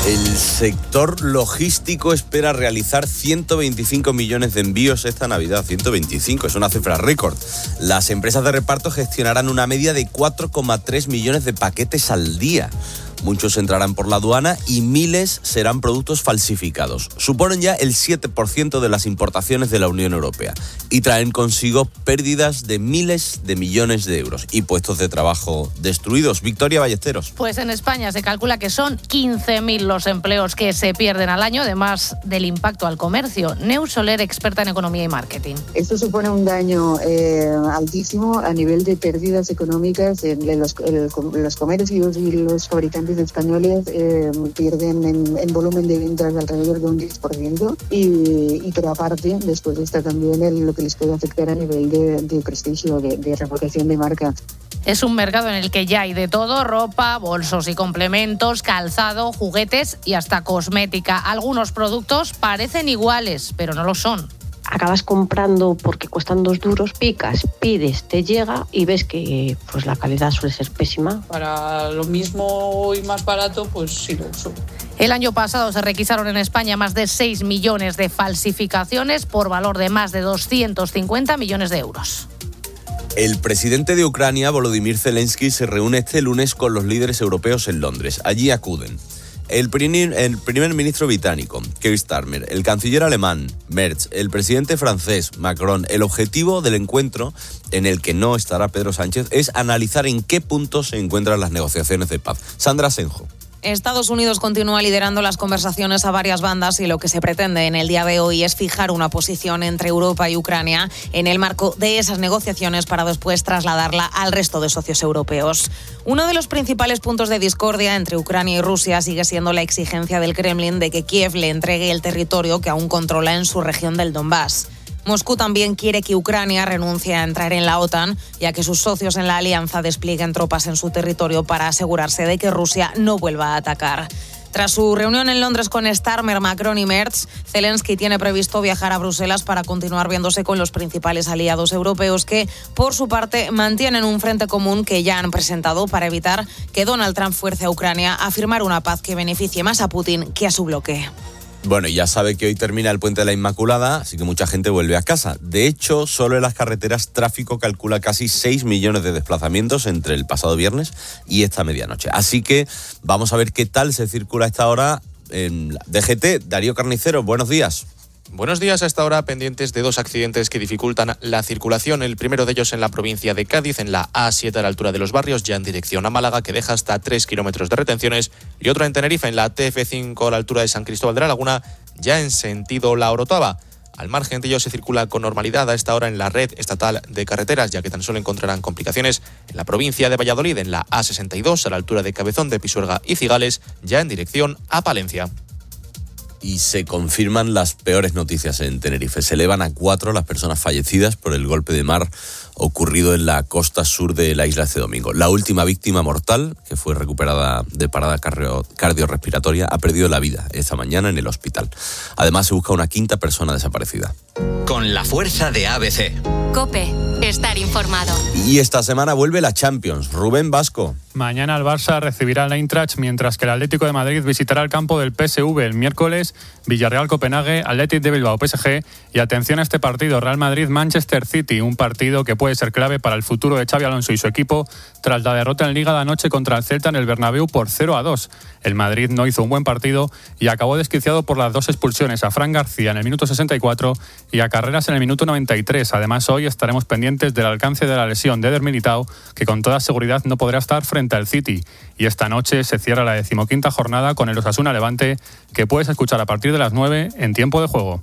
El sector logístico espera realizar 125 millones de envíos esta Navidad. 125, es una cifra récord. Las empresas de reparto gestionarán una media de 4,3 millones de paquetes al día. Muchos entrarán por la aduana y miles serán productos falsificados. Suponen ya el 7% de las importaciones de la Unión Europea y traen consigo pérdidas de miles de millones de euros y puestos de trabajo destruidos. Victoria Ballesteros. Pues en España se calcula que son 15.000 los empleos que se pierden al año, además del impacto al comercio. Neus Soler, experta en economía y marketing. Esto supone un daño altísimo a nivel de pérdidas económicas. Los comercios y los fabricantes españoles pierden en volumen de ventas alrededor de un 10%, pero aparte después está también lo que les puede afectar a nivel de prestigio, de reputación de marca. Es un mercado en el que ya hay de todo: ropa, bolsos y complementos, calzado, juguetes y hasta cosmética. Algunos productos parecen iguales, pero no lo son. Acabas comprando porque cuestan 2 duros, picas, pides, te llega y ves que pues la calidad suele ser pésima. Para lo mismo y más barato, pues sí lo uso. El año pasado se requisaron en España más de 6 millones de falsificaciones por valor de más de 250 millones de euros. El presidente de Ucrania, Volodymyr Zelensky, se reúne este lunes con los líderes europeos en Londres. Allí acuden el primer ministro británico, Keir Starmer, el canciller alemán, Merz, el presidente francés, Macron. El objetivo del encuentro, en el que no estará Pedro Sánchez, es analizar en qué punto se encuentran las negociaciones de paz. Sandra Senjo. Estados Unidos continúa liderando las conversaciones a varias bandas y lo que se pretende en el día de hoy es fijar una posición entre Europa y Ucrania en el marco de esas negociaciones para después trasladarla al resto de socios europeos. Uno de los principales puntos de discordia entre Ucrania y Rusia sigue siendo la exigencia del Kremlin de que Kiev le entregue el territorio que aún controla en su región del Donbass. Moscú también quiere que Ucrania renuncie a entrar en la OTAN, ya que sus socios en la alianza desplieguen tropas en su territorio para asegurarse de que Rusia no vuelva a atacar. Tras su reunión en Londres con Starmer, Macron y Merz, Zelensky tiene previsto viajar a Bruselas para continuar viéndose con los principales aliados europeos que, por su parte, mantienen un frente común que ya han presentado para evitar que Donald Trump fuerce a Ucrania a firmar una paz que beneficie más a Putin que a su bloque. Bueno, ya sabe que hoy termina el Puente de la Inmaculada, así que mucha gente vuelve a casa. De hecho, solo en las carreteras tráfico calcula casi 6 millones de desplazamientos entre el pasado viernes y esta medianoche. Así que vamos a ver qué tal se circula a esta hora en DGT. Darío Carnicero, buenos días. Buenos días. A esta hora pendientes de 2 accidentes que dificultan la circulación. El primero de ellos en la provincia de Cádiz, en la A7 a la altura de Los Barrios, ya en dirección a Málaga, que deja hasta 3 kilómetros de retenciones. Y otro en Tenerife, en la TF5 a la altura de San Cristóbal de la Laguna, ya en sentido La Orotava. Al margen de ello se circula con normalidad a esta hora en la red estatal de carreteras, ya que tan solo encontrarán complicaciones en la provincia de Valladolid, en la A62 a la altura de Cabezón de Pisuerga y Cigales, ya en dirección a Palencia. Y se confirman las peores noticias en Tenerife. Se elevan a 4 las personas fallecidas por el golpe de mar ocurrido en la costa sur de la isla este domingo. La última víctima mortal, que fue recuperada de parada cardiorrespiratoria, ha perdido la vida esta mañana en el hospital. Además, se busca una 5ª persona desaparecida. Con la fuerza de ABC. COPE. Estar informado. Y esta semana vuelve la Champions. Rubén Vasco. Mañana el Barça recibirá al Eintracht, mientras que el Atlético de Madrid visitará el campo del PSV el miércoles. Villarreal-Copenhague, Athletic de Bilbao-PSG y atención a este partido, Real Madrid-Manchester City, un partido que puede ser clave para el futuro de Xabi Alonso y su equipo tras la derrota en Liga de anoche contra el Celta en el Bernabéu por 0-2. El Madrid no hizo un buen partido y acabó desquiciado por las 2 expulsiones a Fran García en el minuto 64 y a Carreras en el minuto 93. Además, hoy estaremos pendientes del alcance de la lesión de Eder Militao, que con toda seguridad no podrá estar frente al City. Y esta noche se cierra la 15ª jornada con el Osasuna Levante, que puedes escuchar a partir de las 9 en Tiempo de Juego.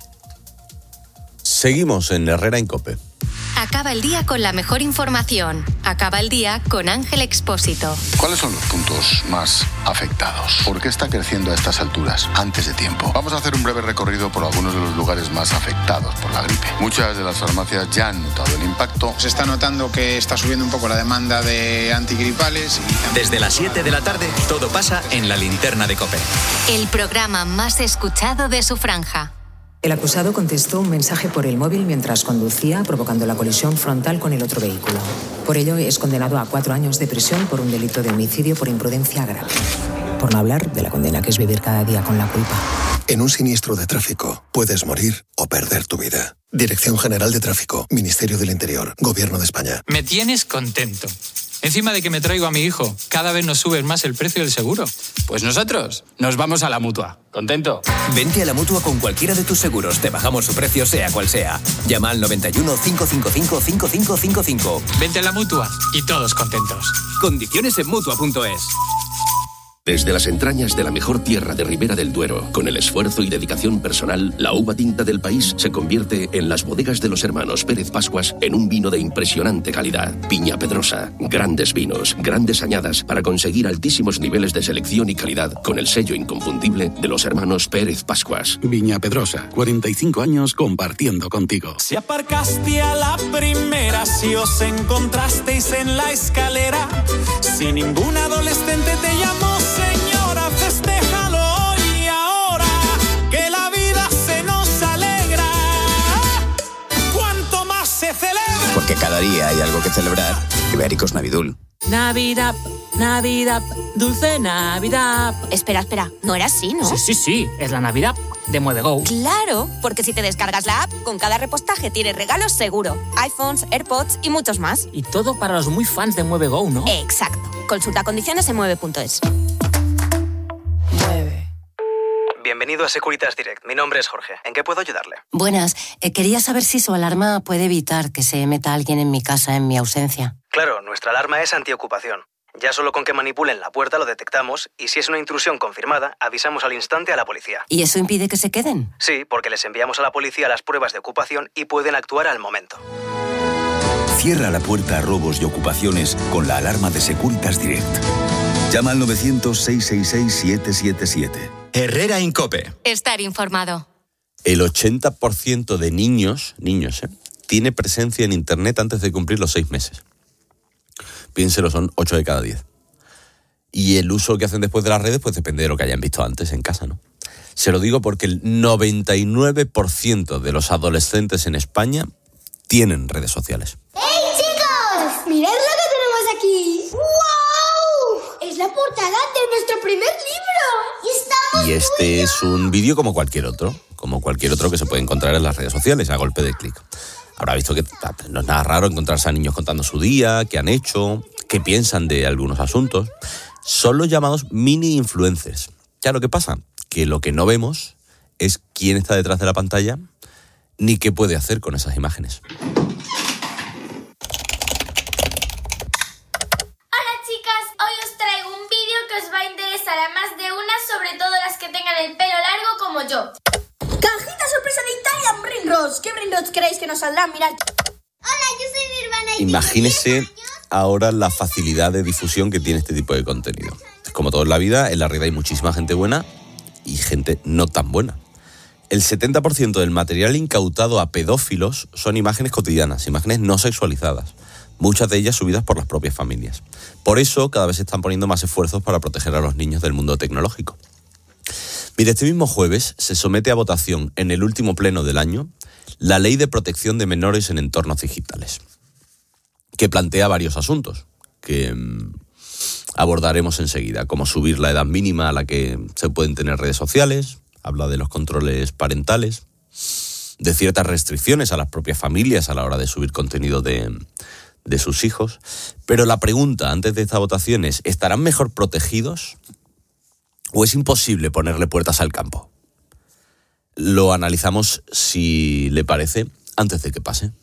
Seguimos en Herrera en COPE. Acaba el día con la mejor información. Acaba el día con Ángel Expósito. ¿Cuáles son los puntos más afectados? ¿Por qué está creciendo a estas alturas, antes de tiempo? Vamos a hacer un breve recorrido por algunos de los lugares más afectados por la gripe. Muchas de las farmacias ya han notado el impacto. Se está notando que está subiendo un poco la demanda de antigripales. Desde las 7 de la tarde, todo pasa en La Linterna de COPE. El programa más escuchado de su franja. El acusado contestó un mensaje por el móvil mientras conducía, provocando la colisión frontal con el otro vehículo. Por ello, es condenado a 4 años de prisión por un delito de homicidio por imprudencia grave. Por no hablar de la condena que es vivir cada día con la culpa. En un siniestro de tráfico puedes morir o perder tu vida. Dirección General de Tráfico, Ministerio del Interior, Gobierno de España. Me tienes contento. Encima de que me traigo a mi hijo, cada vez nos suben más el precio del seguro. Pues nosotros nos vamos a la Mutua. ¿Contento? Vente a la Mutua con cualquiera de tus seguros. Te bajamos su precio sea cual sea. Llama al 91 555 5555. Vente a la Mutua y todos contentos. Condiciones en Mutua.es. Desde las entrañas de la mejor tierra de Ribera del Duero, con el esfuerzo y dedicación personal, la uva tinta del país se convierte en las bodegas de los hermanos Pérez Pascuas en un vino de impresionante calidad. Viña Pedrosa, grandes vinos, grandes añadas para conseguir altísimos niveles de selección y calidad con el sello inconfundible de los hermanos Pérez Pascuas. Viña Pedrosa, 45 años compartiendo contigo. Si aparcaste a la primera, si os encontrasteis en la escalera, si ningún adolescente te llamó, señora, festéjalo hoy y ahora, que la vida se nos alegra. Cuanto más se celebra. Porque cada día hay algo que celebrar. Ibéricos Navidul. Navidad, Navidad, dulce Navidad. Espera, no era así, ¿no? Sí, es la Navidad de MueveGo. Claro, porque si te descargas la app, con cada repostaje tienes regalos seguro. iPhones, AirPods y muchos más. Y todo para los muy fans de MueveGo, ¿no? Exacto. Consulta condiciones en mueve.es. Bienvenido a Securitas Direct. Mi nombre es Jorge. ¿En qué puedo ayudarle? Buenas. Quería saber si su alarma puede evitar que se meta alguien en mi casa en mi ausencia. Claro, nuestra alarma es antiocupación. Ya solo con que manipulen la puerta lo detectamos y si es una intrusión confirmada, avisamos al instante a la policía. ¿Y eso impide que se queden? Sí, porque les enviamos a la policía las pruebas de ocupación y pueden actuar al momento. Cierra la puerta a robos y ocupaciones con la alarma de Securitas Direct. Llama al 900-666-777. Herrera Incope. Estar informado. El 80% de niños, tiene presencia en Internet antes de cumplir los 6 meses. Piénselo, son 8 de cada 10. Y el uso que hacen después de las redes, pues depende de lo que hayan visto antes en casa, ¿no? Se lo digo porque el 99% de los adolescentes en España tienen redes sociales. ¡Hey, chicos! ¡Mirad lo que tenemos aquí! ¡Wow! Es la portada de nuestro primer libro. Y este es un vídeo como cualquier otro que se puede encontrar en las redes sociales a golpe de clic. Habrá visto que no es nada raro encontrarse a niños contando su día, qué han hecho, qué piensan de algunos asuntos. Son los llamados mini influencers. Claro, ¿qué pasa? Que lo que no vemos es quién está detrás de la pantalla ni qué puede hacer con esas imágenes. Hola chicas, hoy os traigo un vídeo que os va a interesar a más de una, sobre todo las que tengan el pelo largo como yo. ¡Cajita sorpresa de Italian Brainrots! ¿Qué Brainrots creéis que nos saldrán? Mirad. Hola, yo soy Nirvana y Imagínese ahora la facilidad de difusión que tiene este tipo de contenido. Como todo en la vida, en la red hay muchísima gente buena y gente no tan buena. El 70% del material incautado a pedófilos son imágenes cotidianas, imágenes no sexualizadas, muchas de ellas subidas por las propias familias. Por eso, cada vez se están poniendo más esfuerzos para proteger a los niños del mundo tecnológico. Mire, este mismo jueves se somete a votación en el último pleno del año la Ley de Protección de Menores en Entornos Digitales, que plantea varios asuntos que abordaremos enseguida, como subir la edad mínima a la que se pueden tener redes sociales, habla de los controles parentales, de ciertas restricciones a las propias familias a la hora de subir contenido de sus hijos. Pero la pregunta antes de esta votación es, ¿estarán mejor protegidos o es imposible ponerle puertas al campo? Lo analizamos, si le parece, antes de que pase.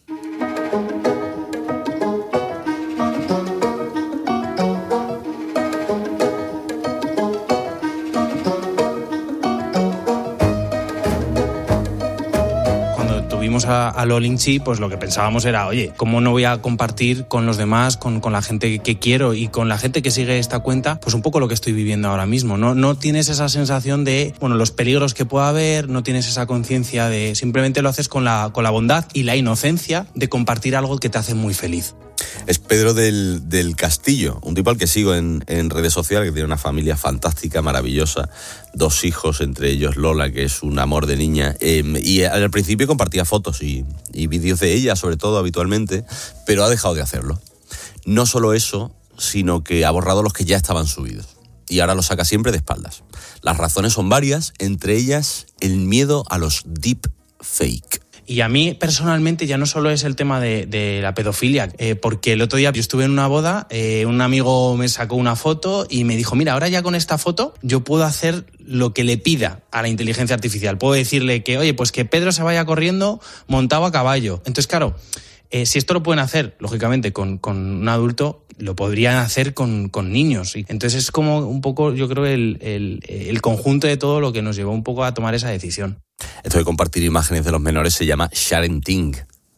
A Lolinchi, pues lo que pensábamos era, oye, ¿cómo no voy a compartir con los demás, con la gente que quiero y con la gente que sigue esta cuenta? Pues un poco lo que estoy viviendo ahora mismo. No tienes esa sensación de, los peligros que pueda haber, no tienes esa conciencia de, simplemente lo haces con la bondad y la inocencia de compartir algo que te hace muy feliz. Es Pedro del Castillo, un tipo al que sigo en redes sociales, que tiene una familia fantástica, maravillosa, 2 hijos, entre ellos Lola, que es un amor de niña, y al principio compartía fotos y vídeos de ella, sobre todo habitualmente, pero ha dejado de hacerlo. No solo eso, sino que ha borrado los que ya estaban subidos. y ahora lo saca siempre de espaldas. Las razones son varias, entre ellas el miedo a los deepfake. Y a mí personalmente ya no solo es el tema de la pedofilia, porque el otro día yo estuve en una boda, un amigo me sacó una foto y me dijo, mira, ahora ya con esta foto yo puedo hacer lo que le pida a la inteligencia artificial. Puedo decirle que, oye, pues que Pedro se vaya corriendo montado a caballo. Entonces, claro, si esto lo pueden hacer, lógicamente, con un adulto, lo podrían hacer con niños. Entonces es como un poco, yo creo, el conjunto de todo lo que nos llevó un poco a tomar esa decisión. Esto de compartir imágenes de los menores se llama sharenting.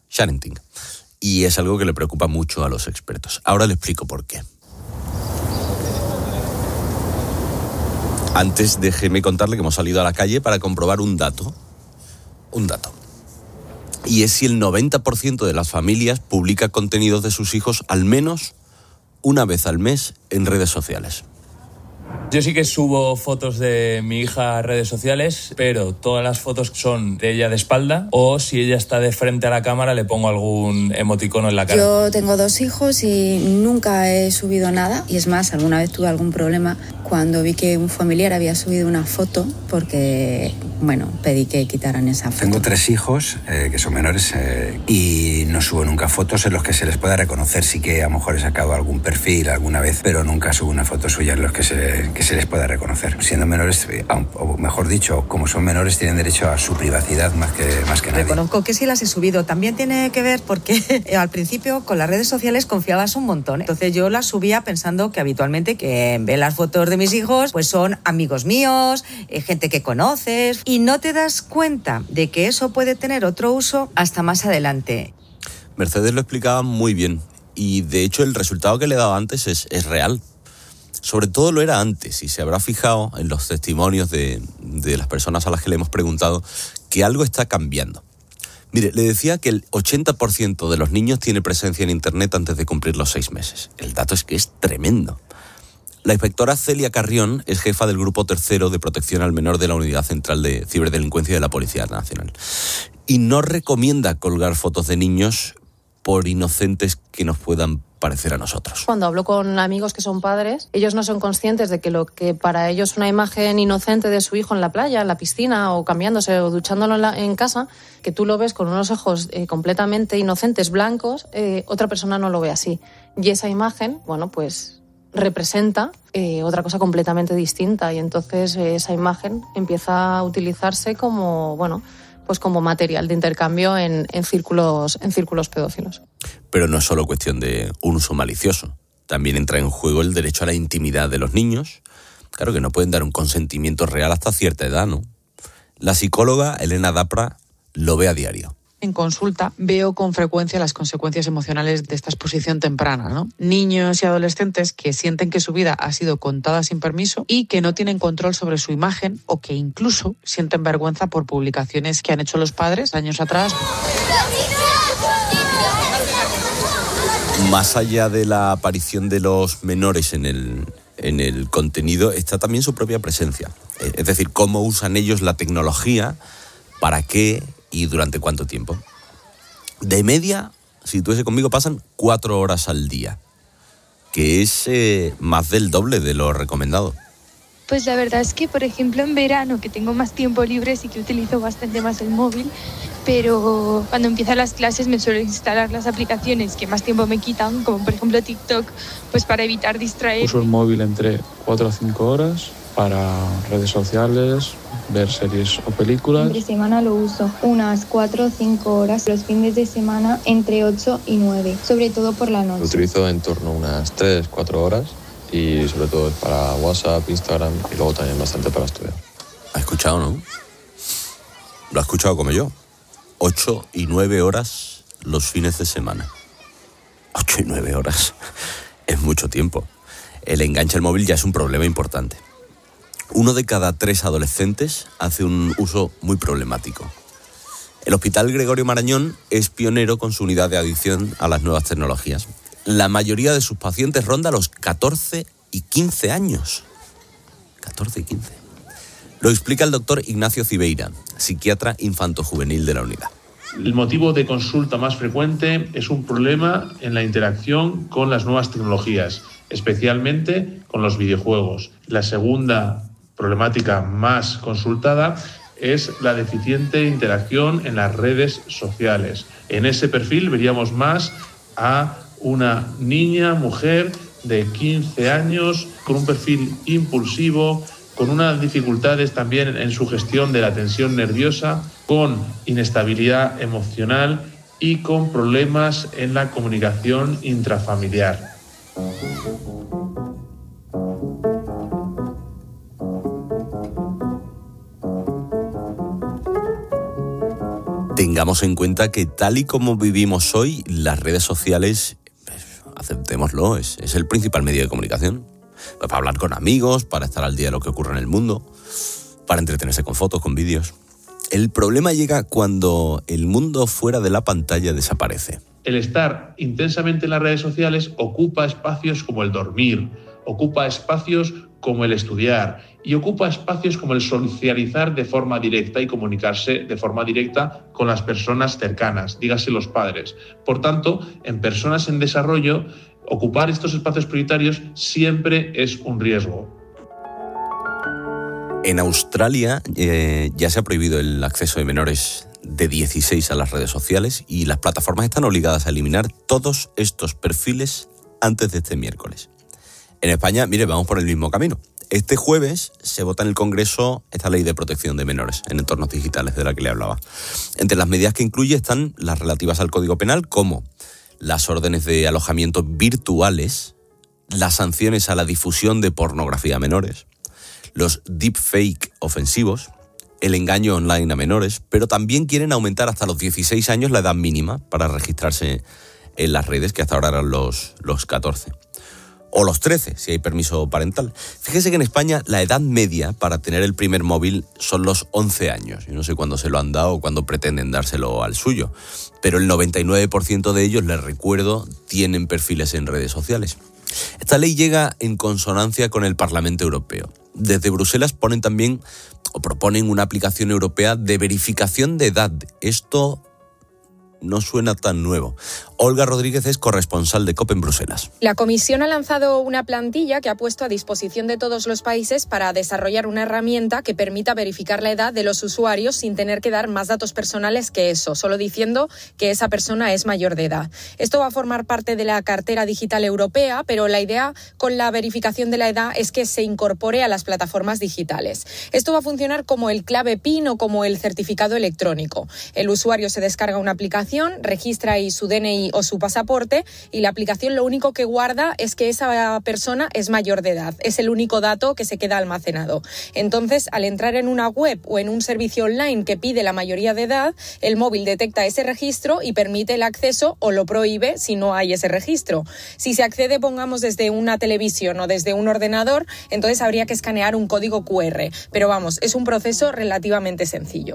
Y es algo que le preocupa mucho a los expertos. Ahora le explico por qué. Antes déjeme contarle que hemos salido a la calle para comprobar un dato. Y es si el 90% de las familias publica contenidos de sus hijos al menos una vez al mes en redes sociales. Yo sí que subo fotos de mi hija a redes sociales, pero todas las fotos son de ella de espalda, o si ella está de frente a la cámara le pongo algún emoticono en la cara. Yo tengo 2 hijos y nunca he subido nada, y es más, alguna vez tuve algún problema cuando vi que un familiar había subido una foto porque, pedí que quitaran esa foto. Tengo 3 hijos que son menores y no subo nunca fotos en los que se les pueda reconocer. Sí que a lo mejor he sacado algún perfil alguna vez, pero nunca subo una foto suya en los que se les pueda reconocer. Siendo menores, o mejor dicho, como son menores, tienen derecho a su privacidad más que nadie. Reconozco que sí las he subido. También tiene que ver porque al principio con las redes sociales confiabas un montón. Entonces yo las subía pensando que habitualmente quien ve las fotos de mis hijos pues son amigos míos, gente que conoces, y no te das cuenta de que eso puede tener otro uso hasta más adelante. Mercedes lo explicaba muy bien y de hecho el resultado que le he dado antes es real. Sobre todo lo era antes, y se habrá fijado en los testimonios de las personas a las que le hemos preguntado que algo está cambiando. Mire, le decía que el 80% de los niños tiene presencia en Internet antes de cumplir los 6 meses. El dato es que es tremendo. La inspectora Celia Carrión es jefa del Grupo Tercero de Protección al Menor de la Unidad Central de Ciberdelincuencia de la Policía Nacional. Y no recomienda colgar fotos de niños por inocentes que nos puedan parecer a nosotros. Cuando hablo con amigos que son padres, ellos no son conscientes de que lo que para ellos es una imagen inocente de su hijo en la playa, en la piscina, o cambiándose o duchándolo en casa, que tú lo ves con unos ojos completamente inocentes, blancos, otra persona no lo ve así. Y esa imagen, pues representa otra cosa completamente distinta, y entonces esa imagen empieza a utilizarse como, como material de intercambio en círculos pedófilos. Pero no es solo cuestión de un uso malicioso. También entra en juego el derecho a la intimidad de los niños. Claro que no pueden dar un consentimiento real hasta cierta edad, ¿no? La psicóloga Elena Dapra lo ve a diario. En consulta veo con frecuencia las consecuencias emocionales de esta exposición temprana, ¿no? Niños y adolescentes que sienten que su vida ha sido contada sin permiso y que no tienen control sobre su imagen, o que incluso sienten vergüenza por publicaciones que han hecho los padres años atrás. Más allá de la aparición de los menores en el contenido, está también su propia presencia. Es decir, cómo usan ellos la tecnología, para qué y durante cuánto tiempo. De media, si tú ese conmigo, pasan 4 horas al día, que es más del doble de lo recomendado. Pues la verdad es que, por ejemplo, en verano, que tengo más tiempo libre, sí que utilizo bastante más el móvil, pero cuando empiezan las clases me suelo instalar las aplicaciones que más tiempo me quitan, como por ejemplo TikTok, pues para evitar distraer. Uso el móvil entre 4 a 5 horas para redes sociales, ver series o películas. Entre semana lo uso unas 4 o 5 horas, los fines de semana entre 8 y 9, sobre todo por la noche. Lo utilizo en torno a unas 3-4 horas y sobre todo es para WhatsApp, Instagram y luego también bastante para estudiar. ¿Ha escuchado, no? Lo ha escuchado como yo. 8 y 9 horas los fines de semana. 8 y 9 horas. Es mucho tiempo. El enganche al móvil ya es un problema importante. 1 de cada 3 adolescentes hace un uso muy problemático. El Hospital Gregorio Marañón es pionero con su unidad de adicción a las nuevas tecnologías. La mayoría de sus pacientes ronda los 14 y 15 años. 14 y 15. Lo explica el doctor Ignacio Cibeira, psiquiatra infantojuvenil de la unidad. El motivo de consulta más frecuente es un problema en la interacción con las nuevas tecnologías. especialmente con los videojuegos. La segunda problemática más consultada es la deficiente interacción en las redes sociales. En ese perfil veríamos más a una niña, mujer de 15 años, con un perfil impulsivo, con unas dificultades también en su gestión de la tensión nerviosa, con inestabilidad emocional y con problemas en la comunicación intrafamiliar. Tengamos en cuenta que tal y como vivimos hoy, las redes sociales, aceptémoslo, es el principal medio de comunicación. Para hablar con amigos, para estar al día de lo que ocurre en el mundo, para entretenerse con fotos, con vídeos. El problema llega cuando el mundo fuera de la pantalla desaparece. El estar intensamente en las redes sociales ocupa espacios como el dormir, ocupa espacios como el estudiar y ocupa espacios como el socializar de forma directa y comunicarse de forma directa con las personas cercanas, dígase los padres. Por tanto, en personas en desarrollo, ocupar estos espacios prioritarios siempre es un riesgo. En Australia ya se ha prohibido el acceso de menores de 16 a las redes sociales y las plataformas están obligadas a eliminar todos estos perfiles antes de este miércoles. En España, mire, vamos por el mismo camino. Este jueves se vota en el Congreso esta ley de protección de menores en entornos digitales de la que le hablaba. Entre las medidas que incluye están las relativas al Código Penal, como las órdenes de alojamiento virtuales, las sanciones a la difusión de pornografía a menores, los deepfake ofensivos, el engaño online a menores, pero también quieren aumentar hasta los 16 años la edad mínima para registrarse en las redes, que hasta ahora eran los 14. O los 13, si hay permiso parental. Fíjese que en España la edad media para tener el primer móvil son los 11 años. Yo no sé cuándo se lo han dado o cuándo pretenden dárselo al suyo, pero el 99% de ellos, les recuerdo, tienen perfiles en redes sociales. Esta ley llega en consonancia con el Parlamento Europeo. Desde Bruselas proponen una aplicación europea de verificación de edad. Esto no suena tan nuevo. Olga Rodríguez es corresponsal de COPE en Bruselas. La Comisión ha lanzado una plantilla que ha puesto a disposición de todos los países para desarrollar una herramienta que permita verificar la edad de los usuarios sin tener que dar más datos personales que eso, solo diciendo que esa persona es mayor de edad. Esto va a formar parte de la cartera digital europea, pero la idea con la verificación de la edad es que se incorpore a las plataformas digitales. Esto va a funcionar como el clave PIN o como el certificado electrónico. El usuario se descarga una aplicación, registra ahí su DNI o su pasaporte y la aplicación lo único que guarda es que esa persona es mayor de edad. Es el único dato que se queda almacenado. Entonces, al entrar en una web o en un servicio online que pide la mayoría de edad, el móvil detecta ese registro y permite el acceso o lo prohíbe si no hay ese registro. Si se accede, pongamos, desde una televisión o desde un ordenador, entonces habría que escanear un código QR. Pero vamos, es un proceso relativamente sencillo.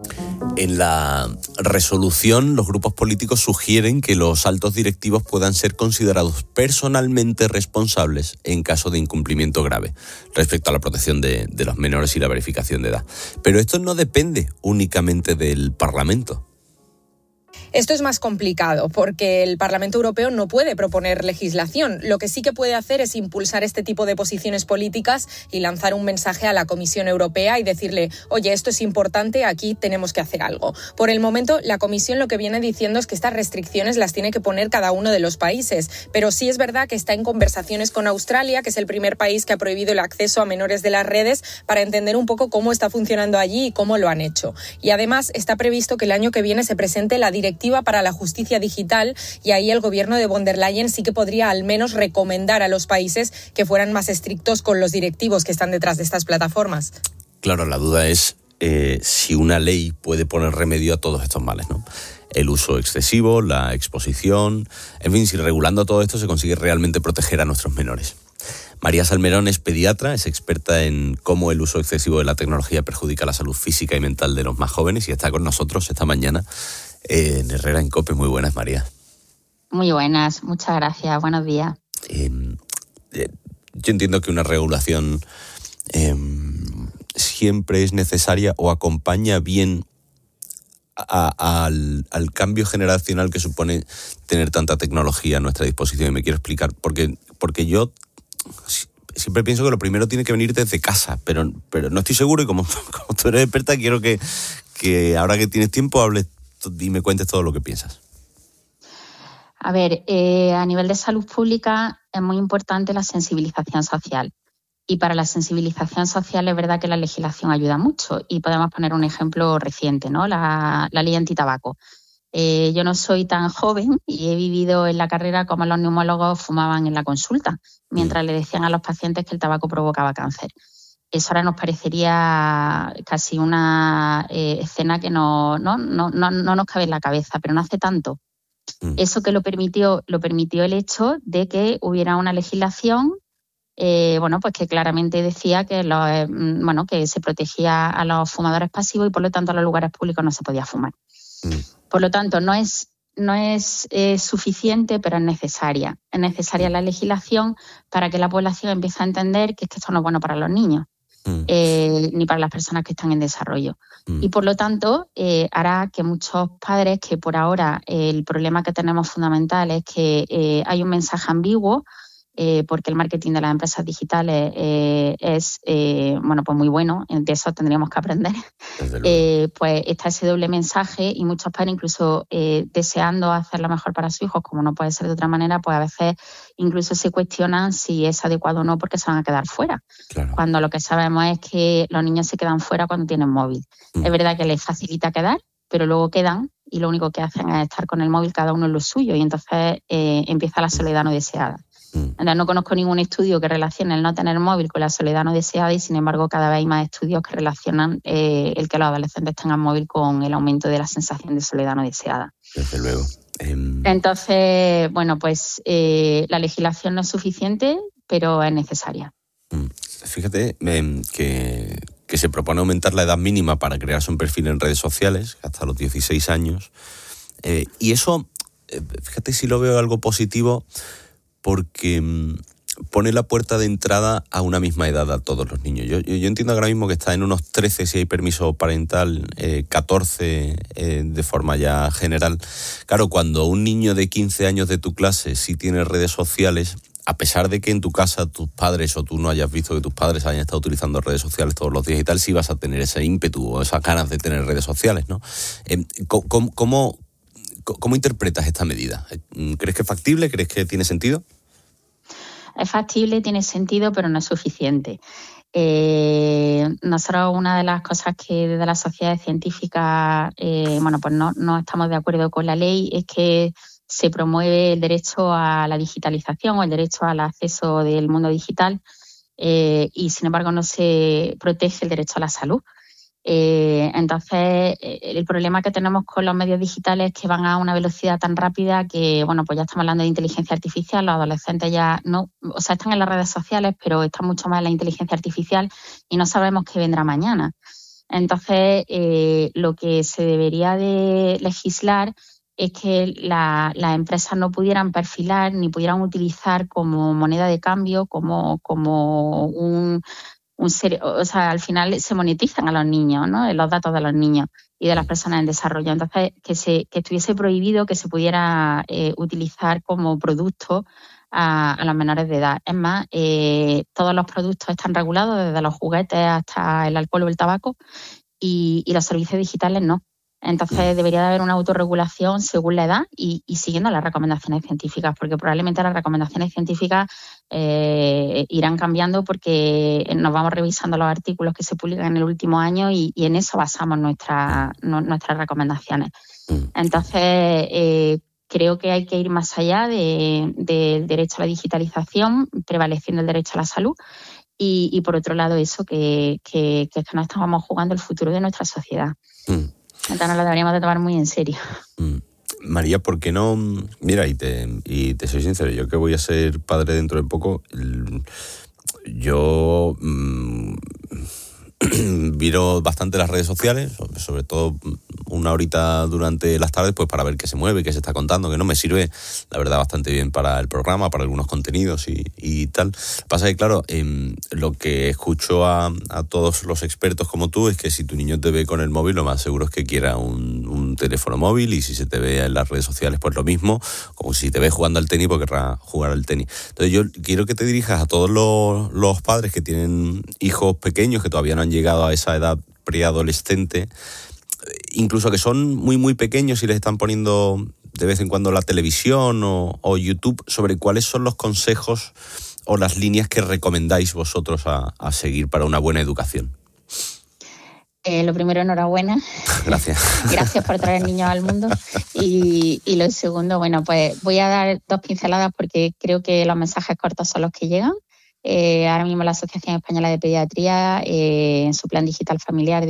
En la resolución, los grupos políticos sugieren que los altos directivos puedan ser considerados personalmente responsables en caso de incumplimiento grave respecto a la protección de los menores y la verificación de edad. Pero esto no depende únicamente del Parlamento. Esto es más complicado porque el Parlamento Europeo no puede proponer legislación. Lo que sí que puede hacer es impulsar este tipo de posiciones políticas y lanzar un mensaje a la Comisión Europea y decirle, oye, esto es importante, aquí tenemos que hacer algo. Por el momento, la Comisión lo que viene diciendo es que estas restricciones las tiene que poner cada uno de los países, pero sí es verdad que está en conversaciones con Australia, que es el primer país que ha prohibido el acceso a menores de las redes, para entender un poco cómo está funcionando allí y cómo lo han hecho. Y además está previsto que el año que viene se presente la directiva para la justicia digital y ahí el gobierno de von der Leyen sí que podría al menos recomendar a los países que fueran más estrictos con los directivos que están detrás de estas plataformas. Claro, la duda es si una ley puede poner remedio a todos estos males, ¿no? El uso excesivo, la exposición, en fin, si regulando todo esto se consigue realmente proteger a nuestros menores. María Salmerón es pediatra, es experta en cómo el uso excesivo de la tecnología perjudica la salud física y mental de los más jóvenes y está con nosotros esta mañana en Herrera en COPE. Muy buenas, María. Muy buenas, muchas gracias, buenos días. Yo entiendo que una regulación siempre es necesaria o acompaña bien al cambio generacional que supone tener tanta tecnología a nuestra disposición. Y me quiero explicar, porque yo siempre pienso que lo primero tiene que venir desde casa, pero no estoy seguro, y como tú eres experta, quiero que ahora que tienes tiempo hables y me cuentes todo lo que piensas. A ver, a nivel de salud pública es muy importante la sensibilización social. Y para la sensibilización social es verdad que la legislación ayuda mucho. Y podemos poner un ejemplo reciente, ¿no? La ley antitabaco. Yo no soy tan joven y he vivido en la carrera como los neumólogos fumaban en la consulta, mientras le decían a los pacientes que el tabaco provocaba cáncer. Eso ahora nos parecería casi una escena que no nos cabe en la cabeza, pero no hace tanto. Eso que lo permitió el hecho de que hubiera una legislación pues que claramente decía que que se protegía a los fumadores pasivos y por lo tanto en los lugares públicos no se podía fumar. Por lo tanto, no es suficiente, pero es necesaria. Es necesaria la legislación para que la población empiece a entender que esto no es bueno para los niños, ni para las personas que están en desarrollo. Y por lo tanto, hará que muchos padres, que por ahora el problema que tenemos fundamental es que hay un mensaje ambiguo, porque el marketing de las empresas digitales es pues muy bueno, de eso tendríamos que aprender. Pues está ese doble mensaje y muchos padres incluso deseando hacer lo mejor para sus hijos, como no puede ser de otra manera, pues a veces incluso se cuestionan si es adecuado o no porque se van a quedar fuera. Claro. Cuando lo que sabemos es que los niños se quedan fuera cuando tienen móvil. Es verdad que les facilita quedar, pero luego quedan y lo único que hacen es estar con el móvil cada uno en lo suyo y entonces empieza la soledad no deseada. No conozco ningún estudio que relacione el no tener móvil con la soledad no deseada y sin embargo cada vez hay más estudios que relacionan el que los adolescentes tengan móvil con el aumento de la sensación de soledad no deseada. Desde luego. Entonces, la legislación no es suficiente, pero es necesaria. Fíjate que se propone aumentar la edad mínima para crearse un perfil en redes sociales hasta los 16 años. Y eso, fíjate si lo veo algo positivo, porque pone la puerta de entrada a una misma edad a todos los niños. Yo entiendo ahora mismo que está en unos 13 si hay permiso parental, 14 de forma ya general. Claro, cuando un niño de 15 años de tu clase sí tiene redes sociales, a pesar de que en tu casa tus padres o tú no hayas visto que tus padres hayan estado utilizando redes sociales todos los días y tal, sí vas a tener ese ímpetu o esas ganas de tener redes sociales, ¿no? ¿Cómo interpretas esta medida? ¿Crees que es factible? ¿Crees que tiene sentido? Es factible, tiene sentido, pero no es suficiente. Nosotros una de las cosas que desde las sociedades científicas no estamos de acuerdo con la ley es que se promueve el derecho a la digitalización o el derecho al acceso del mundo digital y sin embargo no se protege el derecho a la salud. Entonces, el problema que tenemos con los medios digitales es que van a una velocidad tan rápida que, pues ya estamos hablando de inteligencia artificial, los adolescentes ya están en las redes sociales, pero están mucho más en la inteligencia artificial y no sabemos qué vendrá mañana. Entonces, lo que se debería de legislar es que las empresas no pudieran perfilar ni pudieran utilizar como moneda de cambio, como al final se monetizan a los niños, ¿no? Los datos de los niños y de las personas en desarrollo. Entonces, que estuviese prohibido que se pudiera utilizar como producto a los menores de edad. Es más, todos los productos están regulados, desde los juguetes hasta el alcohol o el tabaco, y los servicios digitales no. Entonces debería de haber una autorregulación según la edad y siguiendo las recomendaciones científicas, porque probablemente las recomendaciones científicas irán cambiando porque nos vamos revisando los artículos que se publican en el último año y en eso basamos nuestras recomendaciones. Entonces, creo que hay que ir más allá del derecho a la digitalización, prevaleciendo el derecho a la salud. Y por otro lado, eso que no estamos jugando el futuro de nuestra sociedad. Entonces nos lo deberíamos de tomar muy en serio. María, ¿por qué no? Mira, y te soy sincero, yo que voy a ser padre dentro de poco, yo miro bastante las redes sociales, sobre todo una horita durante las tardes, pues para ver qué se mueve, qué se está contando, que no me sirve, la verdad, bastante bien para el programa, para algunos contenidos y tal. Pasa que, claro, lo que escucho a todos los expertos como tú es que si tu niño te ve con el móvil, lo más seguro es que quiera un un teléfono móvil, y si se te ve en las redes sociales, pues lo mismo, como si te ves jugando al tenis, pues querrás jugar al tenis. Entonces yo quiero que te dirijas a todos los padres que tienen hijos pequeños, que todavía no han llegado a esa edad preadolescente, incluso que son muy, muy pequeños y les están poniendo de vez en cuando la televisión o YouTube, sobre cuáles son los consejos o las líneas que recomendáis vosotros a seguir para una buena educación. Lo primero, enhorabuena. Gracias. Gracias por traer niños al mundo. Y lo segundo, bueno, pues voy a dar 2 pinceladas porque creo que los mensajes cortos son los que llegan. Ahora mismo la Asociación Española de Pediatría, en su plan digital familiar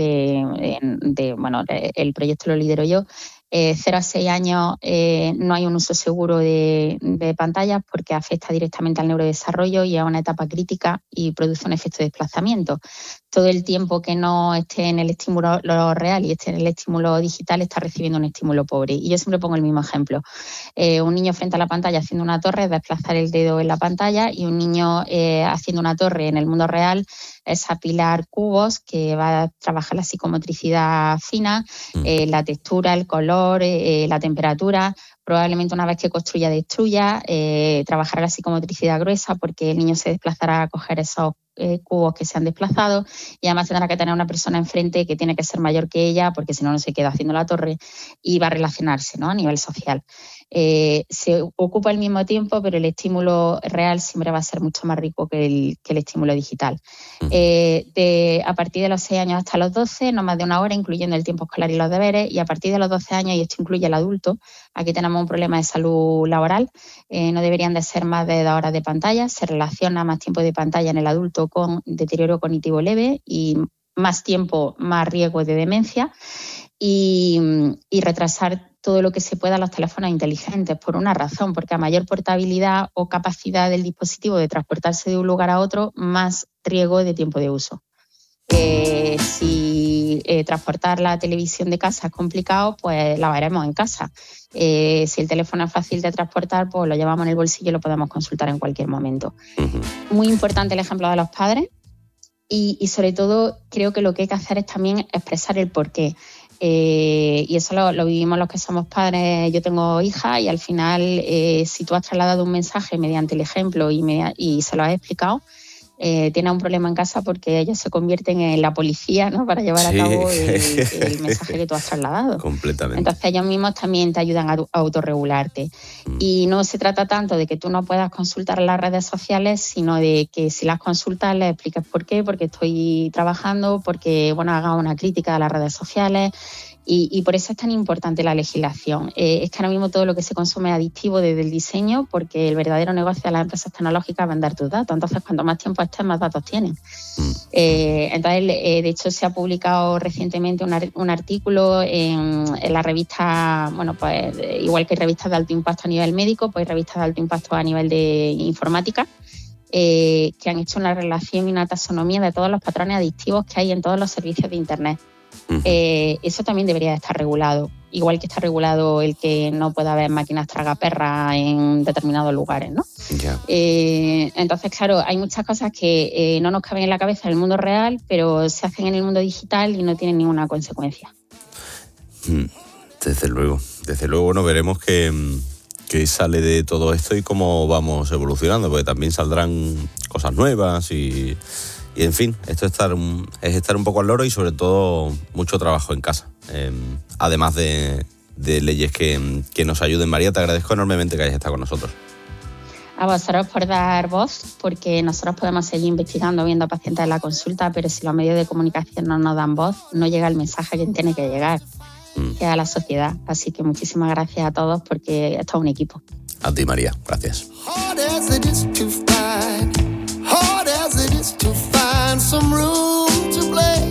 el proyecto lo lidero yo. 0 a 6 años no hay un uso seguro de pantallas porque afecta directamente al neurodesarrollo y a una etapa crítica y produce un efecto de desplazamiento. Todo el tiempo que no esté en el estímulo real y esté en el estímulo digital está recibiendo un estímulo pobre. Y yo siempre pongo el mismo ejemplo. Un niño frente a la pantalla haciendo una torre es desplazar el dedo en la pantalla, y un niño haciendo una torre en el mundo real es apilar cubos, que va a trabajar la psicomotricidad fina, la textura, el color, la temperatura. Probablemente una vez que construya, destruya, trabajará la psicomotricidad gruesa porque el niño se desplazará a coger esos cubos que se han desplazado, y además tendrá que tener una persona enfrente que tiene que ser mayor que ella porque si no, no se queda haciendo la torre, y va a relacionarse, ¿no?, a nivel social. Se ocupa al mismo tiempo, pero el estímulo real siempre va a ser mucho más rico que el estímulo digital. A partir de los 6 años hasta los 12, no más de 1 hora, incluyendo el tiempo escolar y los deberes, y a partir de los 12 años, y esto incluye al adulto, aquí tenemos un problema de salud laboral, no deberían de ser más de 2 horas de pantalla. Se relaciona más tiempo de pantalla en el adulto con deterioro cognitivo leve, y más tiempo, más riesgo de demencia, y retrasar todo lo que se pueda los teléfonos inteligentes, por una razón, porque a mayor portabilidad o capacidad del dispositivo de transportarse de un lugar a otro, más riesgo de tiempo de uso. Si transportar la televisión de casa es complicado, pues la veremos en casa. Si el teléfono es fácil de transportar, pues lo llevamos en el bolsillo y lo podemos consultar en cualquier momento. Muy importante el ejemplo de los padres, y sobre todo creo que lo que hay que hacer es también expresar el porqué. Y eso lo vivimos los que somos padres. Yo tengo hija, y al final si tú has trasladado un mensaje mediante el ejemplo y se lo has explicado, tienes un problema en casa porque ellos se convierten en la policía, ¿no?, para llevar a cabo el mensaje que tú has trasladado. Completamente. Entonces ellos mismos también te ayudan a autorregularte. Y no se trata tanto de que tú no puedas consultar las redes sociales, sino de que si las consultas les expliques por qué, porque estoy trabajando, porque haga una crítica a las redes sociales. Y por eso es tan importante la legislación. Es que ahora mismo todo lo que se consume es adictivo desde el diseño, porque el verdadero negocio de las empresas tecnológicas es vender tus datos. Entonces, cuanto más tiempo estés, más datos tienen. Entonces, de hecho, se ha publicado recientemente un artículo en la revista, pues igual que hay revistas de alto impacto a nivel médico, pues hay revistas de alto impacto a nivel de informática, que han hecho una relación y una taxonomía de todos los patrones adictivos que hay en todos los servicios de Internet. Eso también debería estar regulado, igual que está regulado el que no pueda haber máquinas tragaperras en determinados lugares, ¿no? Yeah. Entonces, claro, hay muchas cosas que no nos caben en la cabeza en el mundo real, pero se hacen en el mundo digital y no tienen ninguna consecuencia. Desde luego, bueno, veremos qué sale de todo esto y cómo vamos evolucionando, porque también saldrán cosas nuevas y en fin, esto es estar un poco al loro, y sobre todo mucho trabajo en casa, además de leyes que nos ayuden. María, te agradezco enormemente que hayas estado con nosotros. A vosotros por dar voz, porque nosotros podemos seguir investigando, viendo pacientes en la consulta, pero si los medios de comunicación no nos dan voz, no llega el mensaje que tiene que llegar, que es a la sociedad. Así que muchísimas gracias a todos, porque esto es un equipo. A ti, María, gracias. Some room to play.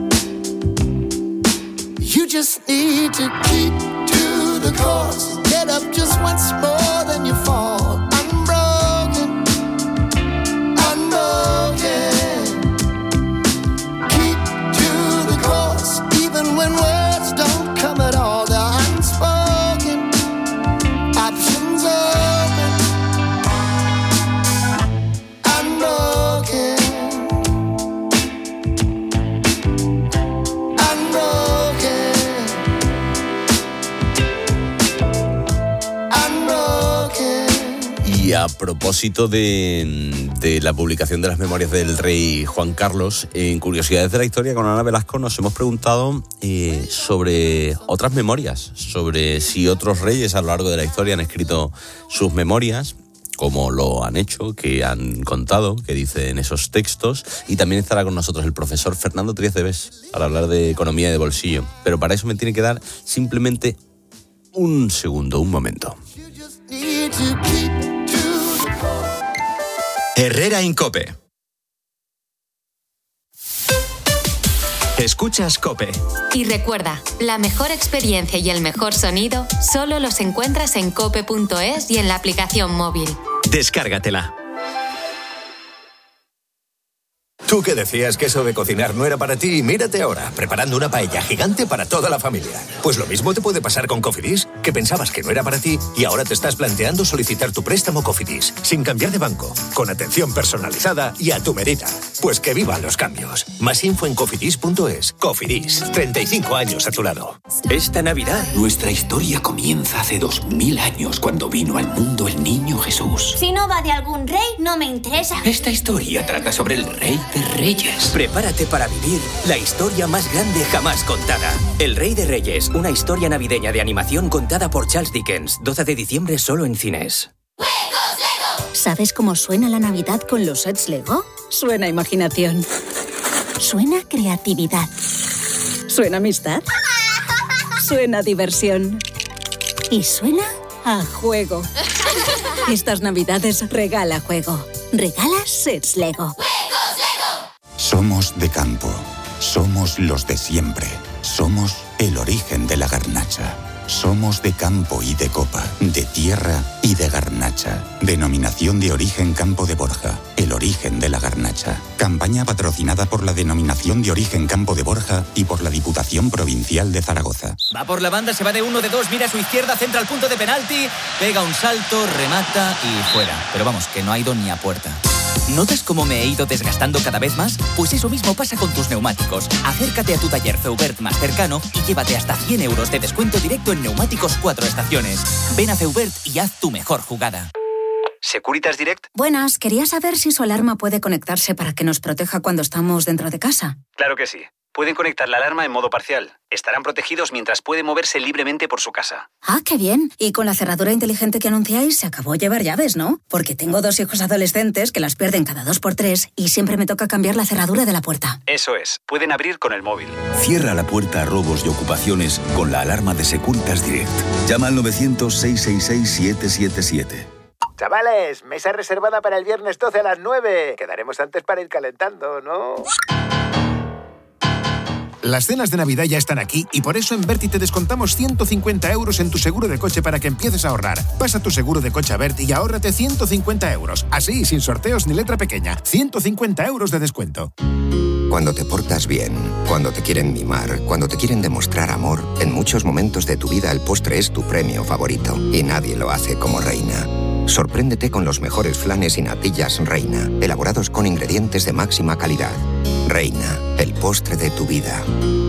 You just need to keep to the course. Get up just once more, then you fall. Unbroken, unbroken. Keep to the course, even when words don't come at all. They're unspoken. Options open. Unbroken. a propósito de la publicación de las memorias del rey Juan Carlos, en Curiosidades de la Historia con Ana Velasco nos hemos preguntado sobre otras memorias, sobre si otros reyes a lo largo de la historia han escrito sus memorias, cómo lo han hecho, qué han contado, qué dicen esos textos. Y también estará con nosotros el profesor Fernando Tríez de Bes para hablar de economía y de bolsillo. Pero para eso me tiene que dar simplemente un segundo, un momento. Herrera en COPE. Escuchas COPE. Y recuerda, la mejor experiencia y el mejor sonido solo los encuentras en cope.es y en la aplicación móvil. Descárgatela. Tú que decías que eso de cocinar no era para ti, mírate ahora, preparando una paella gigante para toda la familia. Pues lo mismo te puede pasar con Cofidis, que pensabas que no era para ti y ahora te estás planteando solicitar tu préstamo Cofidis, sin cambiar de banco, con atención personalizada y a tu medida. Pues que vivan los cambios. Más info en cofidis.es. Cofidis, 35 años a tu lado. Esta Navidad, nuestra historia comienza hace 2000 años, cuando vino al mundo el niño Jesús. Si no va de algún rey, no me interesa. Esta historia trata sobre el rey de Reyes. Prepárate para vivir la historia más grande jamás contada. El Rey de Reyes, una historia navideña de animación contada por Charles Dickens. 12 de diciembre solo en cines. ¿Sabes cómo suena la Navidad con los sets Lego? Suena imaginación. Suena creatividad. Suena amistad. Suena diversión. Y suena a juego. Estas Navidades regala juego. Regala sets Lego. Somos de campo, somos los de siempre, somos el origen de la garnacha. Somos de campo y de copa, de tierra y de garnacha. Denominación de origen Campo de Borja, el origen de la garnacha. Campaña patrocinada por la Denominación de origen Campo de Borja y por la Diputación Provincial de Zaragoza. Va por la banda, se va de 1, de 2, mira a su izquierda, centra el punto de penalti, pega un salto, remata y fuera. Pero vamos, que no ha ido ni a puerta. ¿Notas cómo me he ido desgastando cada vez más? Pues eso mismo pasa con tus neumáticos. Acércate a tu taller Feubert más cercano y llévate hasta 100 euros de descuento directo en neumáticos 4 estaciones. Ven a Feubert y haz tu mejor jugada. ¿Securitas Direct? Buenas, quería saber si su alarma puede conectarse para que nos proteja cuando estamos dentro de casa. Claro que sí. Pueden conectar la alarma en modo parcial. Estarán protegidos mientras puede moverse libremente por su casa. Ah, qué bien. Y con la cerradura inteligente que anunciáis, se acabó llevar llaves, ¿no? Porque tengo 2 hijos adolescentes que las pierden cada 2x3 y siempre me toca cambiar la cerradura de la puerta. Eso es. Pueden abrir con el móvil. Cierra la puerta a robos y ocupaciones con la alarma de Securitas Direct. Llama al 900-666-777. Chavales, mesa reservada para el viernes 12 a las 9. Quedaremos antes para ir calentando, ¿no? Las cenas de Navidad ya están aquí y por eso en Berti te descontamos 150 euros en tu seguro de coche para que empieces a ahorrar. Pasa tu seguro de coche a Berti y ahórrate 150 euros. Así, sin sorteos ni letra pequeña. 150 euros de descuento. Cuando te portas bien, cuando te quieren mimar, cuando te quieren demostrar amor, en muchos momentos de tu vida el postre es tu premio favorito. Y nadie lo hace como Reina. Sorpréndete con los mejores flanes y natillas Reina, elaborados con ingredientes de máxima calidad. Reina, el postre de tu vida.